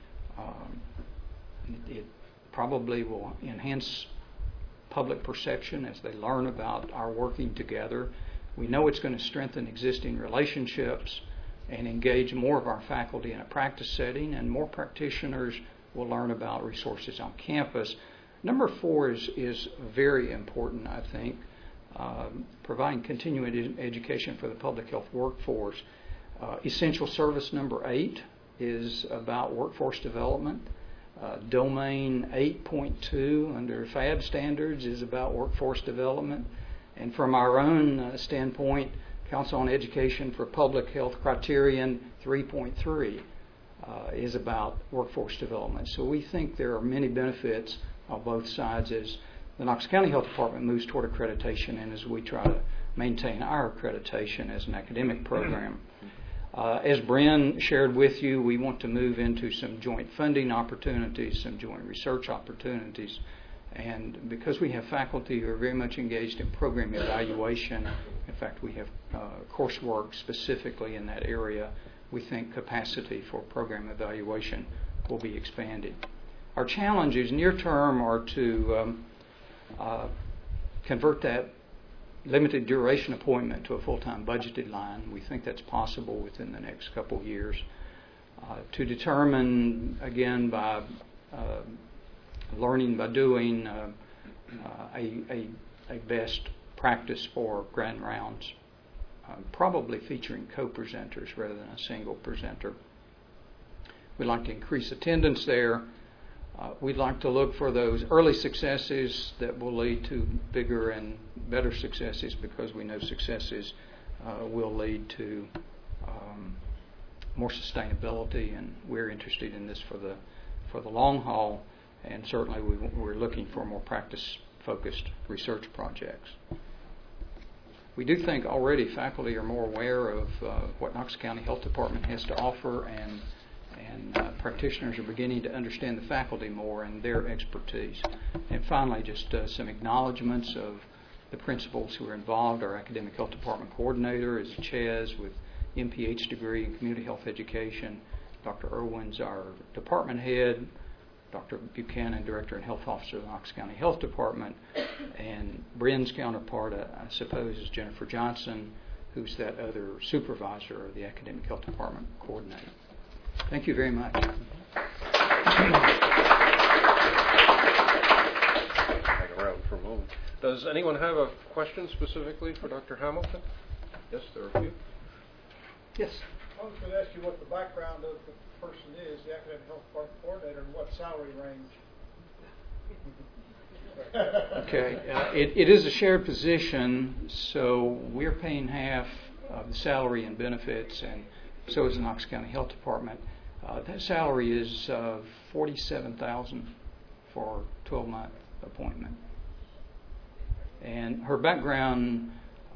It probably will enhance public perception as they learn about our working together. We know it's going to strengthen existing relationships and engage more of our faculty in a practice setting, and more practitioners will learn about resources on campus. Number 4 is very important, I think, providing continuing education for the public health workforce. Essential service number 8 is about workforce development. Domain 8.2 under FAB standards is about workforce development. And from our own standpoint, Council on Education for Public Health Criterion 3.3 is about workforce development. So we think there are many benefits on both sides as the Knox County Health Department moves toward accreditation and as we try to maintain our accreditation as an academic program. As Bren shared with you, we want to move into some joint funding opportunities, some joint research opportunities. And because we have faculty who are very much engaged in program evaluation, in fact, we have coursework specifically in that area, we think capacity for program evaluation will be expanded. Our challenges near term are to convert that limited duration appointment to a full-time budgeted line. We think that's possible within the next couple of years. To determine, again, by learning by doing, a best practice for grand rounds, probably featuring co-presenters rather than a single presenter. We'd like to increase attendance there. We'd like to look for those early successes that will lead to bigger and better successes, because we know successes will lead to more sustainability, and we're interested in this for the long haul, and certainly we're looking for more practice-focused research projects. We do think already faculty are more aware of what Knox County Health Department has to offer, and practitioners are beginning to understand the faculty more and their expertise. And finally, just some acknowledgments of the principals who are involved. Our academic health department coordinator is Ches with MPH degree in community health education. Dr. Irwin's our department head. Dr. Buchanan, director and health officer of the Knox County Health Department. And Bren's counterpart, I suppose, is Jennifer Johnson, who's that other supervisor of the academic health department coordinator. Thank you very much. Hang around for a moment. Does anyone have a question specifically for Dr. Hamilton? Yes, there are a few. Yes. I was going to ask you what the background of the person is, the academic health department coordinator, and what salary range. Okay. It is a shared position, so we're paying half of the salary and benefits, and so is the Knox County Health Department. That salary is $47,000 for a 12-month appointment. And her background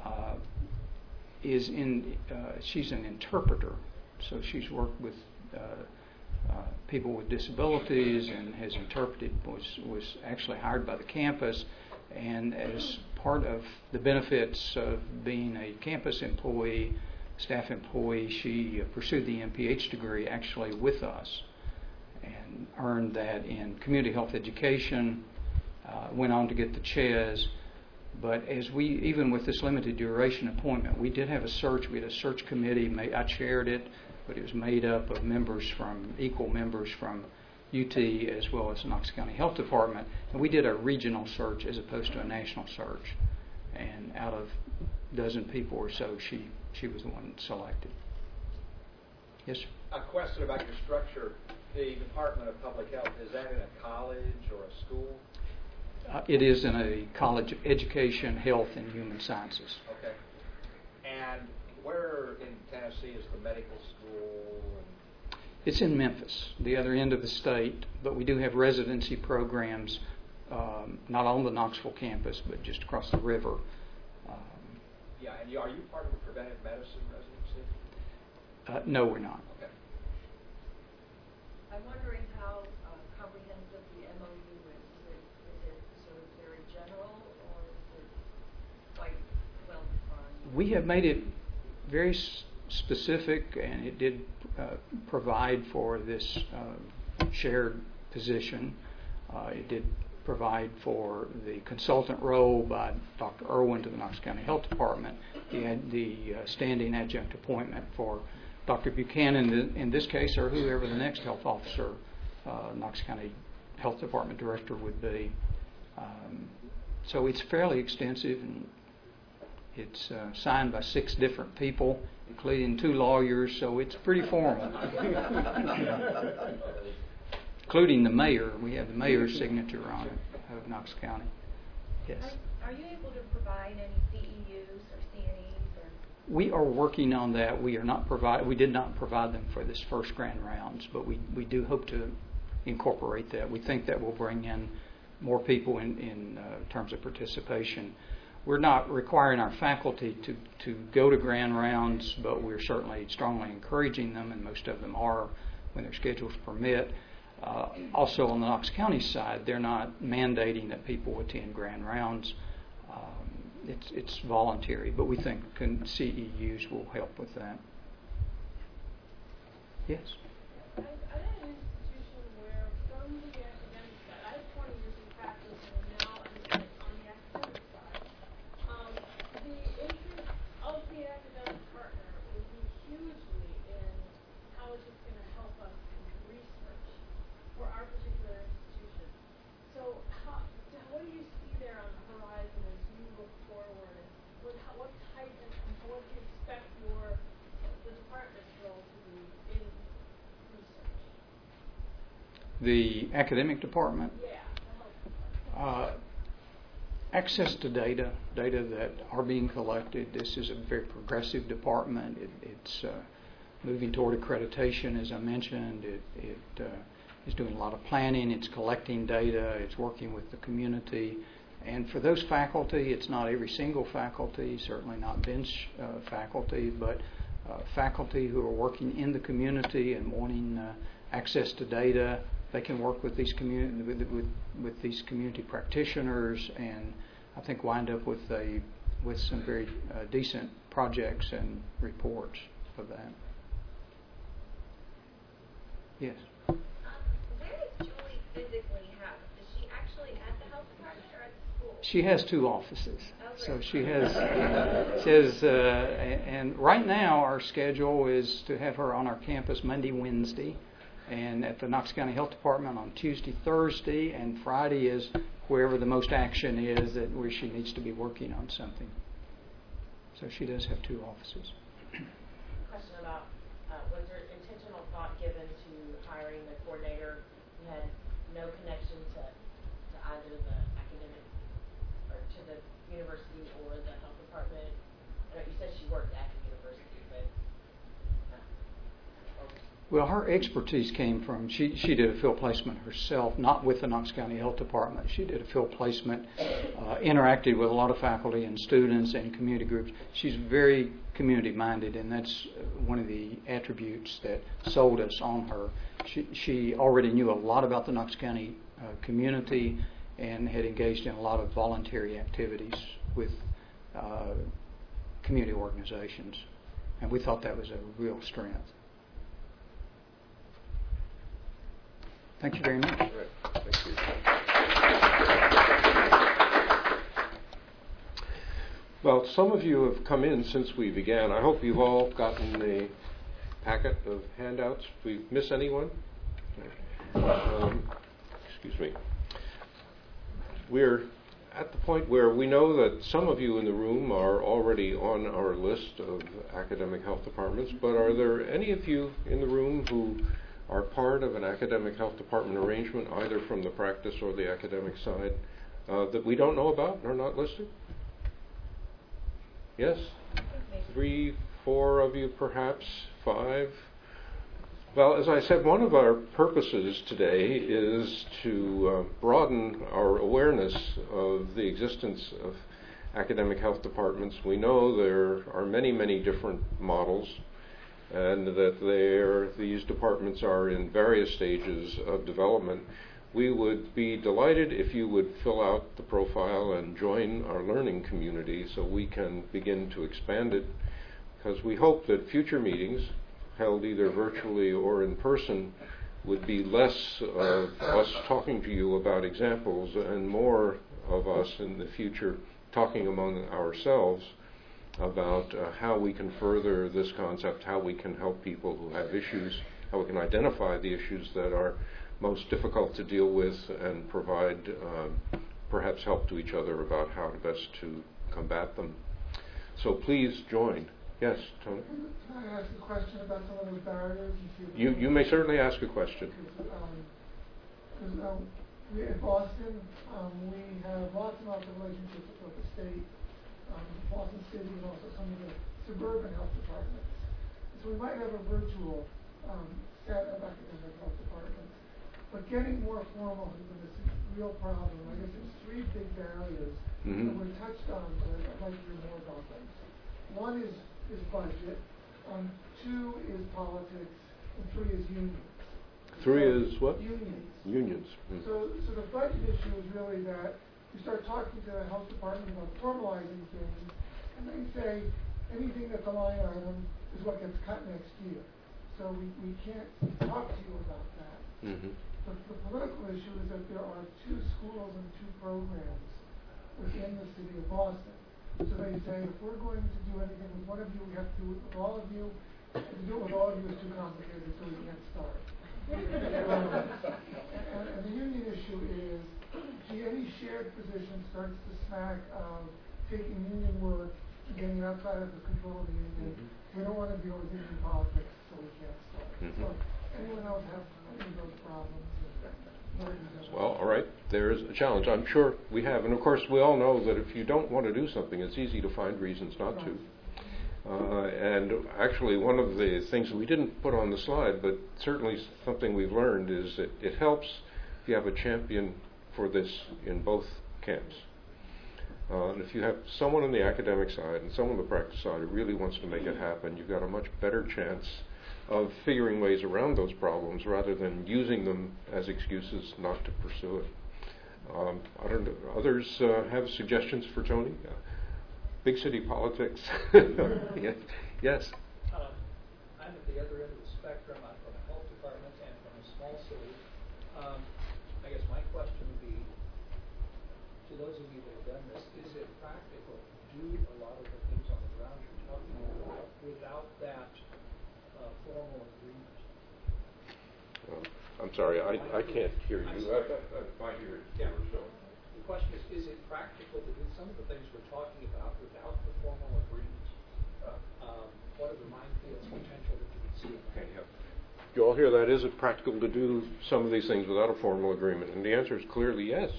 is she's an interpreter, so she's worked with people with disabilities and has interpreted, was actually hired by the campus, and as part of the benefits of being a campus employee, staff employee, she pursued the MPH degree actually with us and earned that in community health education, went on to get the CHES. But even with this limited duration appointment, we did have a search. We had a search committee. I chaired it, but it was made up of equal members from UT as well as the Knox County Health Department. And we did a regional search as opposed to a national search. And out of a dozen people or so, she was the one selected. Yes, sir? A question about your structure. The Department of Public Health, is that in a college or a school? It is in a college of education, health, and human sciences. Okay. And where in Tennessee is the medical school? It's in Memphis, the other end of the state, but we do have residency programs, not on the Knoxville campus, but just across the river. Yeah, and are you part of the preventive medicine residency? No, we're not. Okay. I'm wondering how comprehensive the MOU is. Is it sort of very general, or is it quite well defined? we have made it very specific, and it did provide for this shared position. It did provide for the consultant role by Dr. Irwin to the Knox County Health Department, the standing adjunct appointment for Dr. Buchanan in this case, or whoever the next health officer, Knox County Health Department director would be. So it's fairly extensive, and it's signed by 6 different people, including 2 lawyers, so it's pretty formal. Including the mayor. We have the mayor's signature on it of Knox County. Yes. Are you able to provide any CEUs or CNEs? Or? We are working on that. We did not provide them for this first grand rounds, but we do hope to incorporate that. We think that will bring in more people in terms of participation. We're not requiring our faculty to go to grand rounds, but we're certainly strongly encouraging them, and most of them are when their schedules permit. Also on the Knox County side, they're not mandating that people attend grand rounds. It's voluntary, but we think CEUs will help with that. Yes? I'm at an institution where from the academic side, I have 20 years in practice and now I'm on the academic side. The interest of the academic partner would be hugely in how is it going to help us in research for our particular institution. So what do you see there on the horizon as you look forward? And what type and what do you expect the department's role to be in research? The academic department? Yeah, the health department. Access to data that are being collected. This is a very progressive department. It's moving toward accreditation, as I mentioned. It is doing a lot of planning. It's collecting data. It's working with the community. And for those faculty, it's not every single faculty, certainly not bench faculty, but faculty who are working in the community and wanting access to data. They can work with these with these community practitioners, and I think wind up with some very decent projects and reports of that. Yes. Where does Julie physically house? Is she actually at the health department or at the school? She has 2 offices. Oh, So great. she has, and right now our schedule is to have her on our campus Monday, Wednesday, and at the Knox County Health Department on Tuesday, Thursday, and Friday is wherever the most action is where she needs to be working on something. So she does have 2 offices. Question about was there intentional thought given to hiring the coordinator who had no connection to either the academic or to the university or the health department? I know you said she worked at the university, but Well, her expertise came from, she did a field placement herself, not with the Knox County Health Department. She did a field placement, interacted with a lot of faculty and students and community groups. She's very community-minded, and that's one of the attributes that sold us on her. She already knew a lot about the Knox County community and had engaged in a lot of voluntary activities with community organizations. And we thought that was a real strength. Thank you very much. All right. Thank you. Well, some of you have come in since we began. I hope you've all gotten the packet of handouts. If we miss anyone? Excuse me. We're at the point where we know that some of you in the room are already on our list of academic health departments, but are there any of you in the room who are part of an academic health department arrangement, either from the practice or the academic side, that we don't know about and are not listed? Yes? 3, 4 of you perhaps, 5? Well, as I said, one of our purposes today is to broaden our awareness of the existence of academic health departments. We know there are many, many different models, and that these departments are in various stages of development. we would be delighted if you would fill out the profile and join our learning community so we can begin to expand it, because we hope that future meetings, held either virtually or in person, would be less of us talking to you about examples and more of us in the future talking among ourselves about how we can further this concept, how we can help people who have issues, how we can identify the issues that are most difficult to deal with and provide perhaps help to each other about how best to combat them. So please join. Yes, Tony? Can I ask a question about some of those barriers? You may certainly ask a question. Because we in Boston, we have lots and lots of relationships with the state, Boston City, and also some of the suburban health departments. So we might have a virtual set of academic health departments. But getting more formal has been a real problem. I guess there's three big barriers that were touched on, but I'd like to hear more about them. One is budget, two is politics, and three is unions. Three is what? Unions. Unions. So the budget issue is really that you start talking to the health department about formalizing things, and they say anything that's a line item is what gets cut next year. So we can't talk to you about that. But the political issue is that there are 2 schools and 2 programs within the city of Boston. So they say, if we're going to do anything with one of you, we have to do it with all of you. And to do it with all of you is too complicated, so we can't start. And the union issue is, any shared position starts to smack of taking union work and getting outside of the control of the union. We don't want to deal with union politics, so we can't start. So anyone else have any of those problems? Well, all right, there's a challenge. I'm sure we have. And of course, we all know that if you don't want to do something, it's easy to find reasons not to. And actually, one of the things we didn't put on the slide, but certainly something we've learned, is that it helps if you have a champion for this in both camps. And if you have someone on the academic side and someone on the practice side who really wants to make it happen, you've got a much better chance of figuring ways around those problems rather than using them as excuses not to pursue it. I don't know. Others have suggestions for Tony? Big city politics. Yes. I'm at the other end of the spectrum. I'm from a health department and from a small city. I guess my question would be, to those of you that have done this, is it practical to do a lot of the things on the ground you're talking about without that formal agreement? I'm sorry, I can't hear you. I hear it. Yeah. The question is it practical to do some of the things we're talking about without the formal agreement? What are the minefields potential that you can see? Okay, yeah. You all hear that? Is it practical to do some of these things without a formal agreement? And the answer is clearly yes.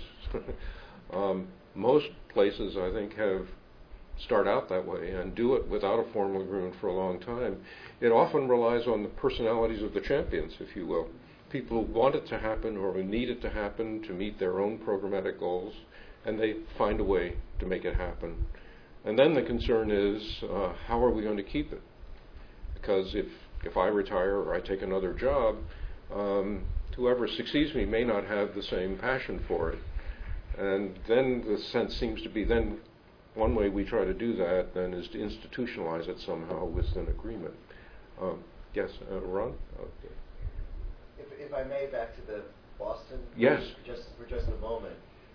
Most places, I think, start out that way and do it without a formal agreement for a long time. It often relies on the personalities of the champions, if you will. People who want it to happen or who need it to happen to meet their own programmatic goals, and they find a way to make it happen. And then the concern is, how are we going to keep it? Because if I retire or I take another job, whoever succeeds me may not have the same passion for it. And then the sense seems to be, then one way we try to do that then is to institutionalize it somehow with an agreement. Yes, Ron? Okay. If I may, back to the Boston. Yes. For just a moment.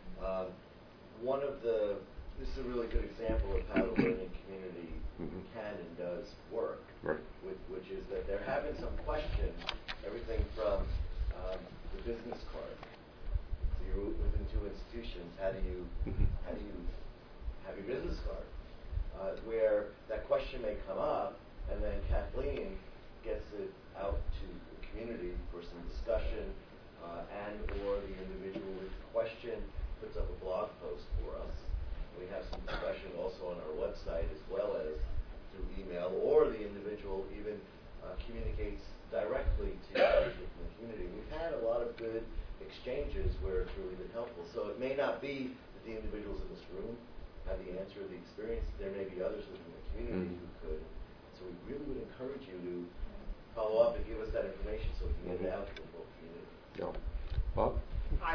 This is a really good example of how the learning community can and does work. Right. Which is that they're having some questions, everything from the business card. So you're within 2 institutions. How do you have your business card? Where that question may come up, and then Kathleen gets it out to the community for some discussion, and or the individual with the question puts up a blog post for us. We have some discussion also on our website as well as through email, or the individual even communicates directly to people in the community. We've had a lot of good exchanges where it's really been helpful. So it may not be that the individuals in this room have the answer or the experience. There may be others within the community who could. So we really would encourage you to follow up and give us that information so we can get it out to the whole community. Yeah. Bob? I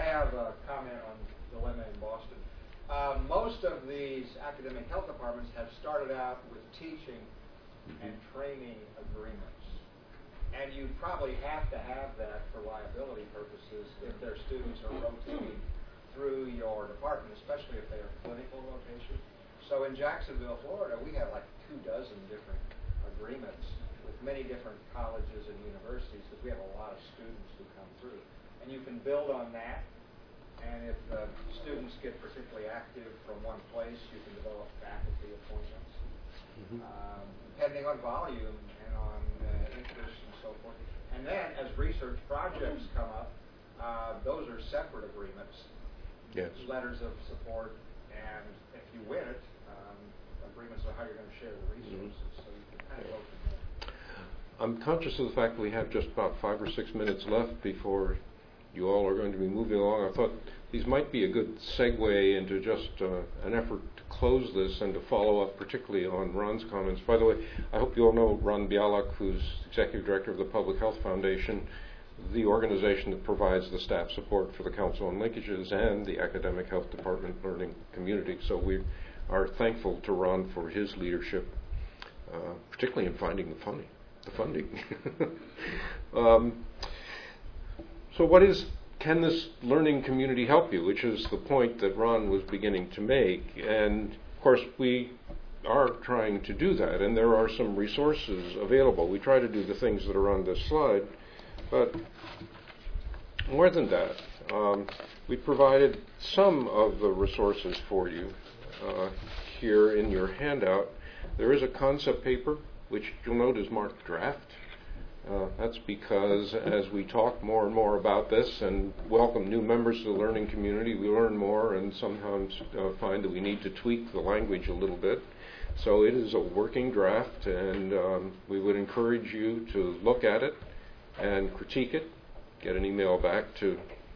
academic health departments have started out with teaching and training agreements. And you probably have to have that for liability purposes if their students are rotating through your department, especially if they are clinical rotation. So in Jacksonville, Florida, we have like 24 different agreements with many different colleges and universities because we have a lot of students who come through. And you can build on that. And if students get particularly active from one place, you can develop faculty appointments, depending on volume and on interest and so forth. And then, as research projects come up, those are separate agreements, letters of support, and if you win it, agreements on how you're going to share the resources. So you can kind of go from there. I'm conscious of the fact that we have just about 5 or 6 minutes left before you all are going to be moving along. I thought these might be a good segue into just an effort to close this and to follow up particularly on Ron's comments. By the way, I hope you all know Ron Bialak, who's Executive Director of the Public Health Foundation, the organization that provides the staff support for the Council on Linkages and the Academic Health Department learning community. So we are thankful to Ron for his leadership, particularly in finding the funding. So can this learning community help you, which is the point that Ron was beginning to make. And of course we are trying to do that, and there are some resources available. We try to do the things that are on this slide, but more than that, we provided some of the resources for you here in your handout. There is a concept paper, which you'll note is marked draft. That's because as we talk more and more about this and welcome new members to the learning community, we learn more and sometimes find that we need to tweak the language a little bit. So it is a working draft, and we would encourage you to look at it and critique it. Get an email back to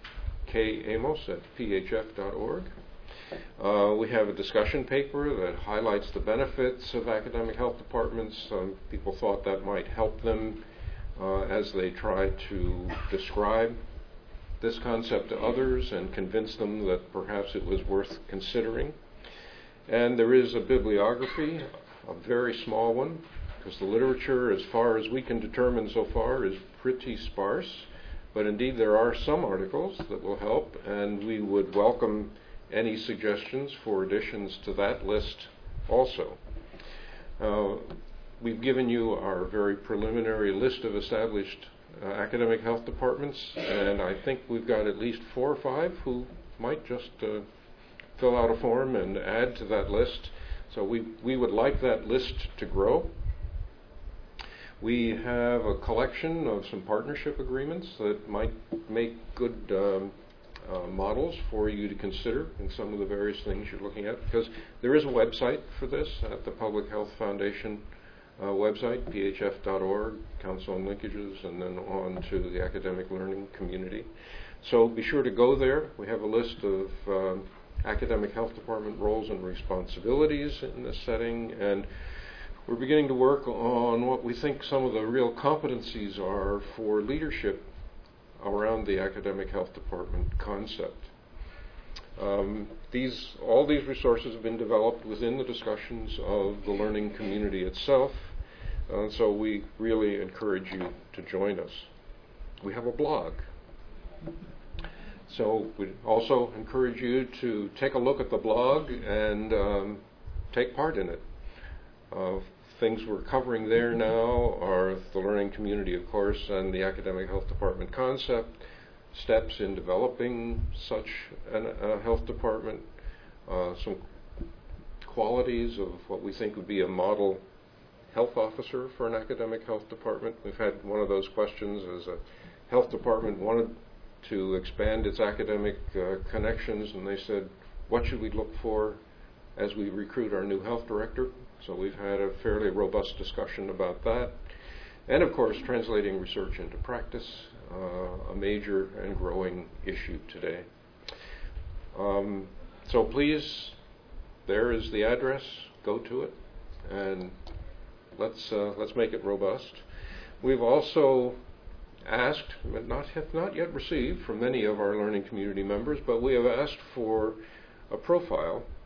kamos@phf.org. We have a discussion paper that highlights the benefits of academic health departments. People thought that might help them as they try to describe this concept to others and convince them that perhaps it was worth considering. And there is a bibliography, a very small one, because the literature, as far as we can determine so far, is pretty sparse. But indeed, there are some articles that will help, and we would welcome any suggestions for additions to that list also. We've given you our very preliminary list of established academic health departments, and I think we've got at least 4 or 5 who might just fill out a form and add to that list. So we would like that list to grow. We have a collection of some partnership agreements that might make good models for you to consider in some of the various things you're looking at, because there is a website for this at the Public Health Foundation website, phf.org, Council on Linkages, and then on to the academic learning community. So be sure to go there. We have a list of academic health department roles and responsibilities in this setting, and we're beginning to work on what we think some of the real competencies are for leadership around the academic health department concept. All these resources have been developed within the discussions of the learning community itself, so we really encourage you to join us. We have a blog, so we also encourage you to take a look at the blog and take part in it. Things we're covering there now are the learning community, of course, and the academic health department concept, steps in developing such a health department, some qualities of what we think would be a model health officer for an academic health department. We've had one of those questions as a health department wanted to expand its academic connections, and they said, what should we look for as we recruit our new health director? So we've had a fairly robust discussion about that. And of course, translating research into practice, a major and growing issue today. So please, there is the address. Go to it, and let's make it robust. We've also asked, but have not yet received from many of our learning community members, but we have asked for a profile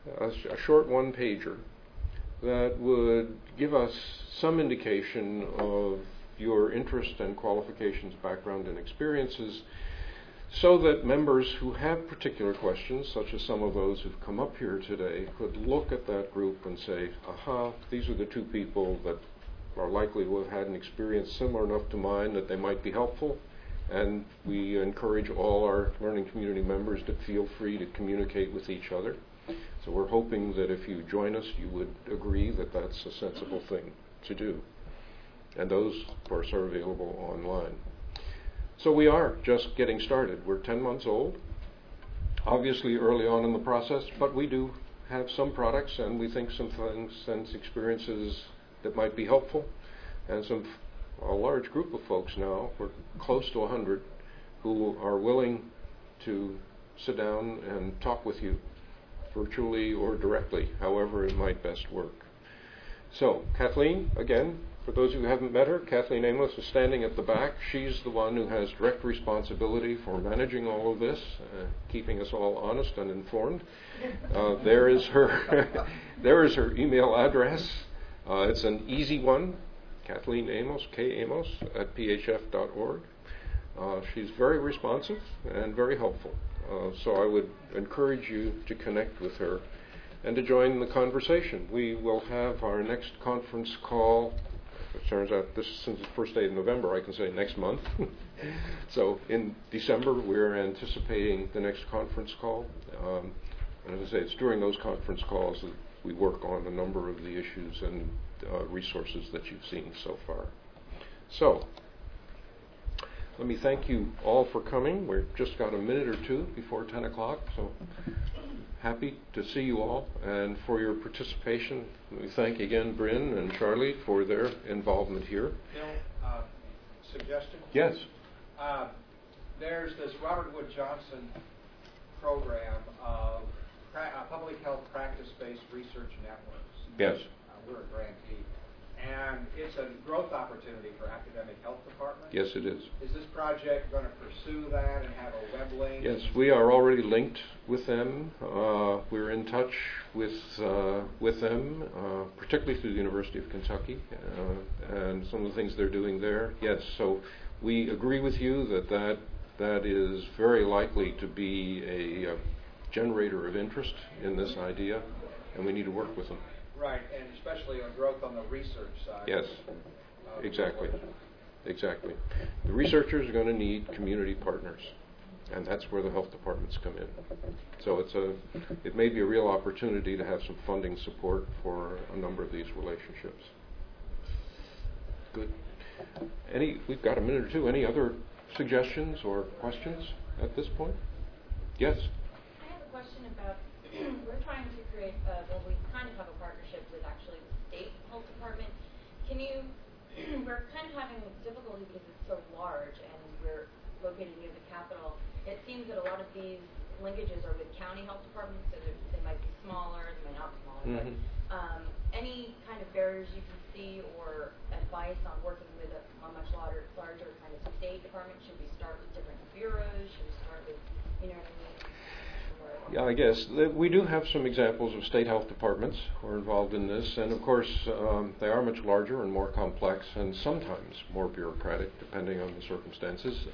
a short one-pager that would give us some indication of your interest and qualifications, background, and experiences, so that members who have particular questions, such as some of those who've come up here today, could look at that group and say, aha, these are the two people that are likely to have had an experience similar enough to mine that they might be helpful. And we encourage all our learning community members to feel free to communicate with each other. So we're hoping that if you join us, you would agree that that's a sensible thing to do. And those, of course, are available online. So we are just getting started. We're 10 months old, obviously early on in the process, but we do have some products, and we think some things and experiences that might be helpful, and a large group of folks now, we're close to 100, who are willing to sit down and talk with you virtually or directly, however it might best work. So, Kathleen, again, for those who haven't met her, Kathleen Amos is standing at the back. She's the one who has direct responsibility for managing all of this, keeping us all honest and informed. There is her email address. It's an easy one, Kathleen Amos, K-Amos, at phf.org. She's very responsive and very helpful. So I would encourage you to connect with her and to join the conversation. We will have our next conference call. It turns out since the first day of November, I can say next month. So in December, we're anticipating the next conference call. And as I say, it's during those conference calls that we work on a number of the issues and resources that you've seen so far. So, let me thank you all for coming. We've just got a minute or two before 10 o'clock, so happy to see you all and for your participation. We thank again Bryn and Charlie for their involvement here. Bill, suggestion? Yes. There's this Robert Wood Johnson program of public health practice-based research networks. Yes. We're a grantee. And it's a growth opportunity for academic health departments. Yes, it is. Is this project going to pursue that and have a web link? Yes, we are already linked with them. We're in touch with them, particularly through the University of Kentucky, and some of the things they're doing there. Yes, so we agree with you that is very likely to be a generator of interest in this idea, and we need to work with them. Right, and especially on growth on the research side. Yes, exactly. Exactly. The researchers are going to need community partners, and that's where the health departments come in. So it may be a real opportunity to have some funding support for a number of these relationships. Good. We've got a minute or two. Any other suggestions or questions at this point? Yes? I have a question about, we're trying to create, we kind of have a partnership with actually the state health department. We're kind of having difficulty because it's so large and we're located near the Capitol. It seems that a lot of these linkages are with county health departments, so they might be smaller, they might not be smaller, Mm-hmm. but any kind of barriers you can see or advice on working with a much larger kind of state department? Should we start with different bureaus? Should we start with, you know what I mean? Yeah, I guess. We do have some examples of state health departments who are involved in this, and of course they are much larger and more complex and sometimes more bureaucratic depending on the circumstances.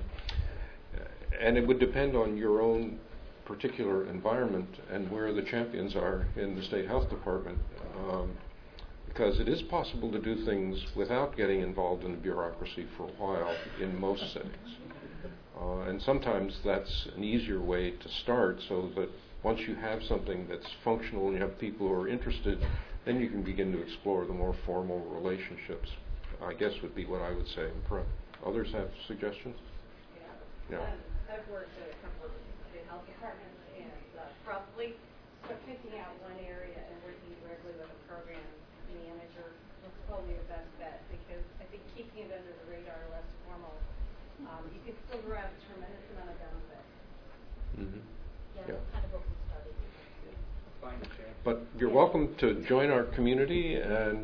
And it would depend on your own particular environment and where the champions are in the state health department, because it is possible to do things without getting involved in the bureaucracy for a while in most settings. And sometimes that's an easier way to start, so that once you have something that's functional and you have people who are interested, then you can begin to explore the more formal relationships, I guess would be what I would say. Others have suggestions? Yeah. I've worked at a couple of state health departments, and probably picking out one area and working directly with a program manager is probably your best bet, because I think keeping it under the radar, less formal, you can still derive a tremendous amount of benefit. Mm-hmm. Yeah, that's kind of what we started. But you're welcome to join our community, and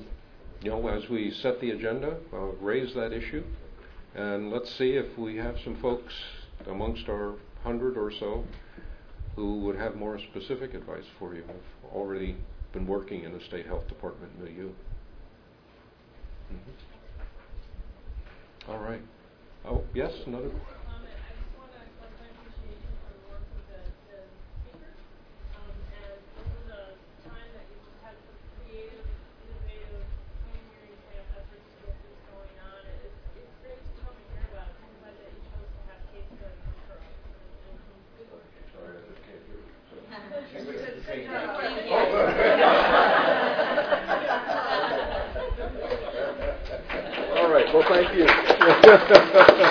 as we set the agenda, raise that issue, and let's see if we have some folks amongst our 100 or so who would have more specific advice for you, have already been working in a state health department milieu. All right. Oh, yes, another. I just want to express my appreciation for the work of the speakers, and over the time that you just had some creative, innovative, pioneering kind of efforts to get this going on. It's great to come and hear about it. I'm glad that you chose to have case studies for us. Sorry, I just can't hear you. All right. Well, thank you.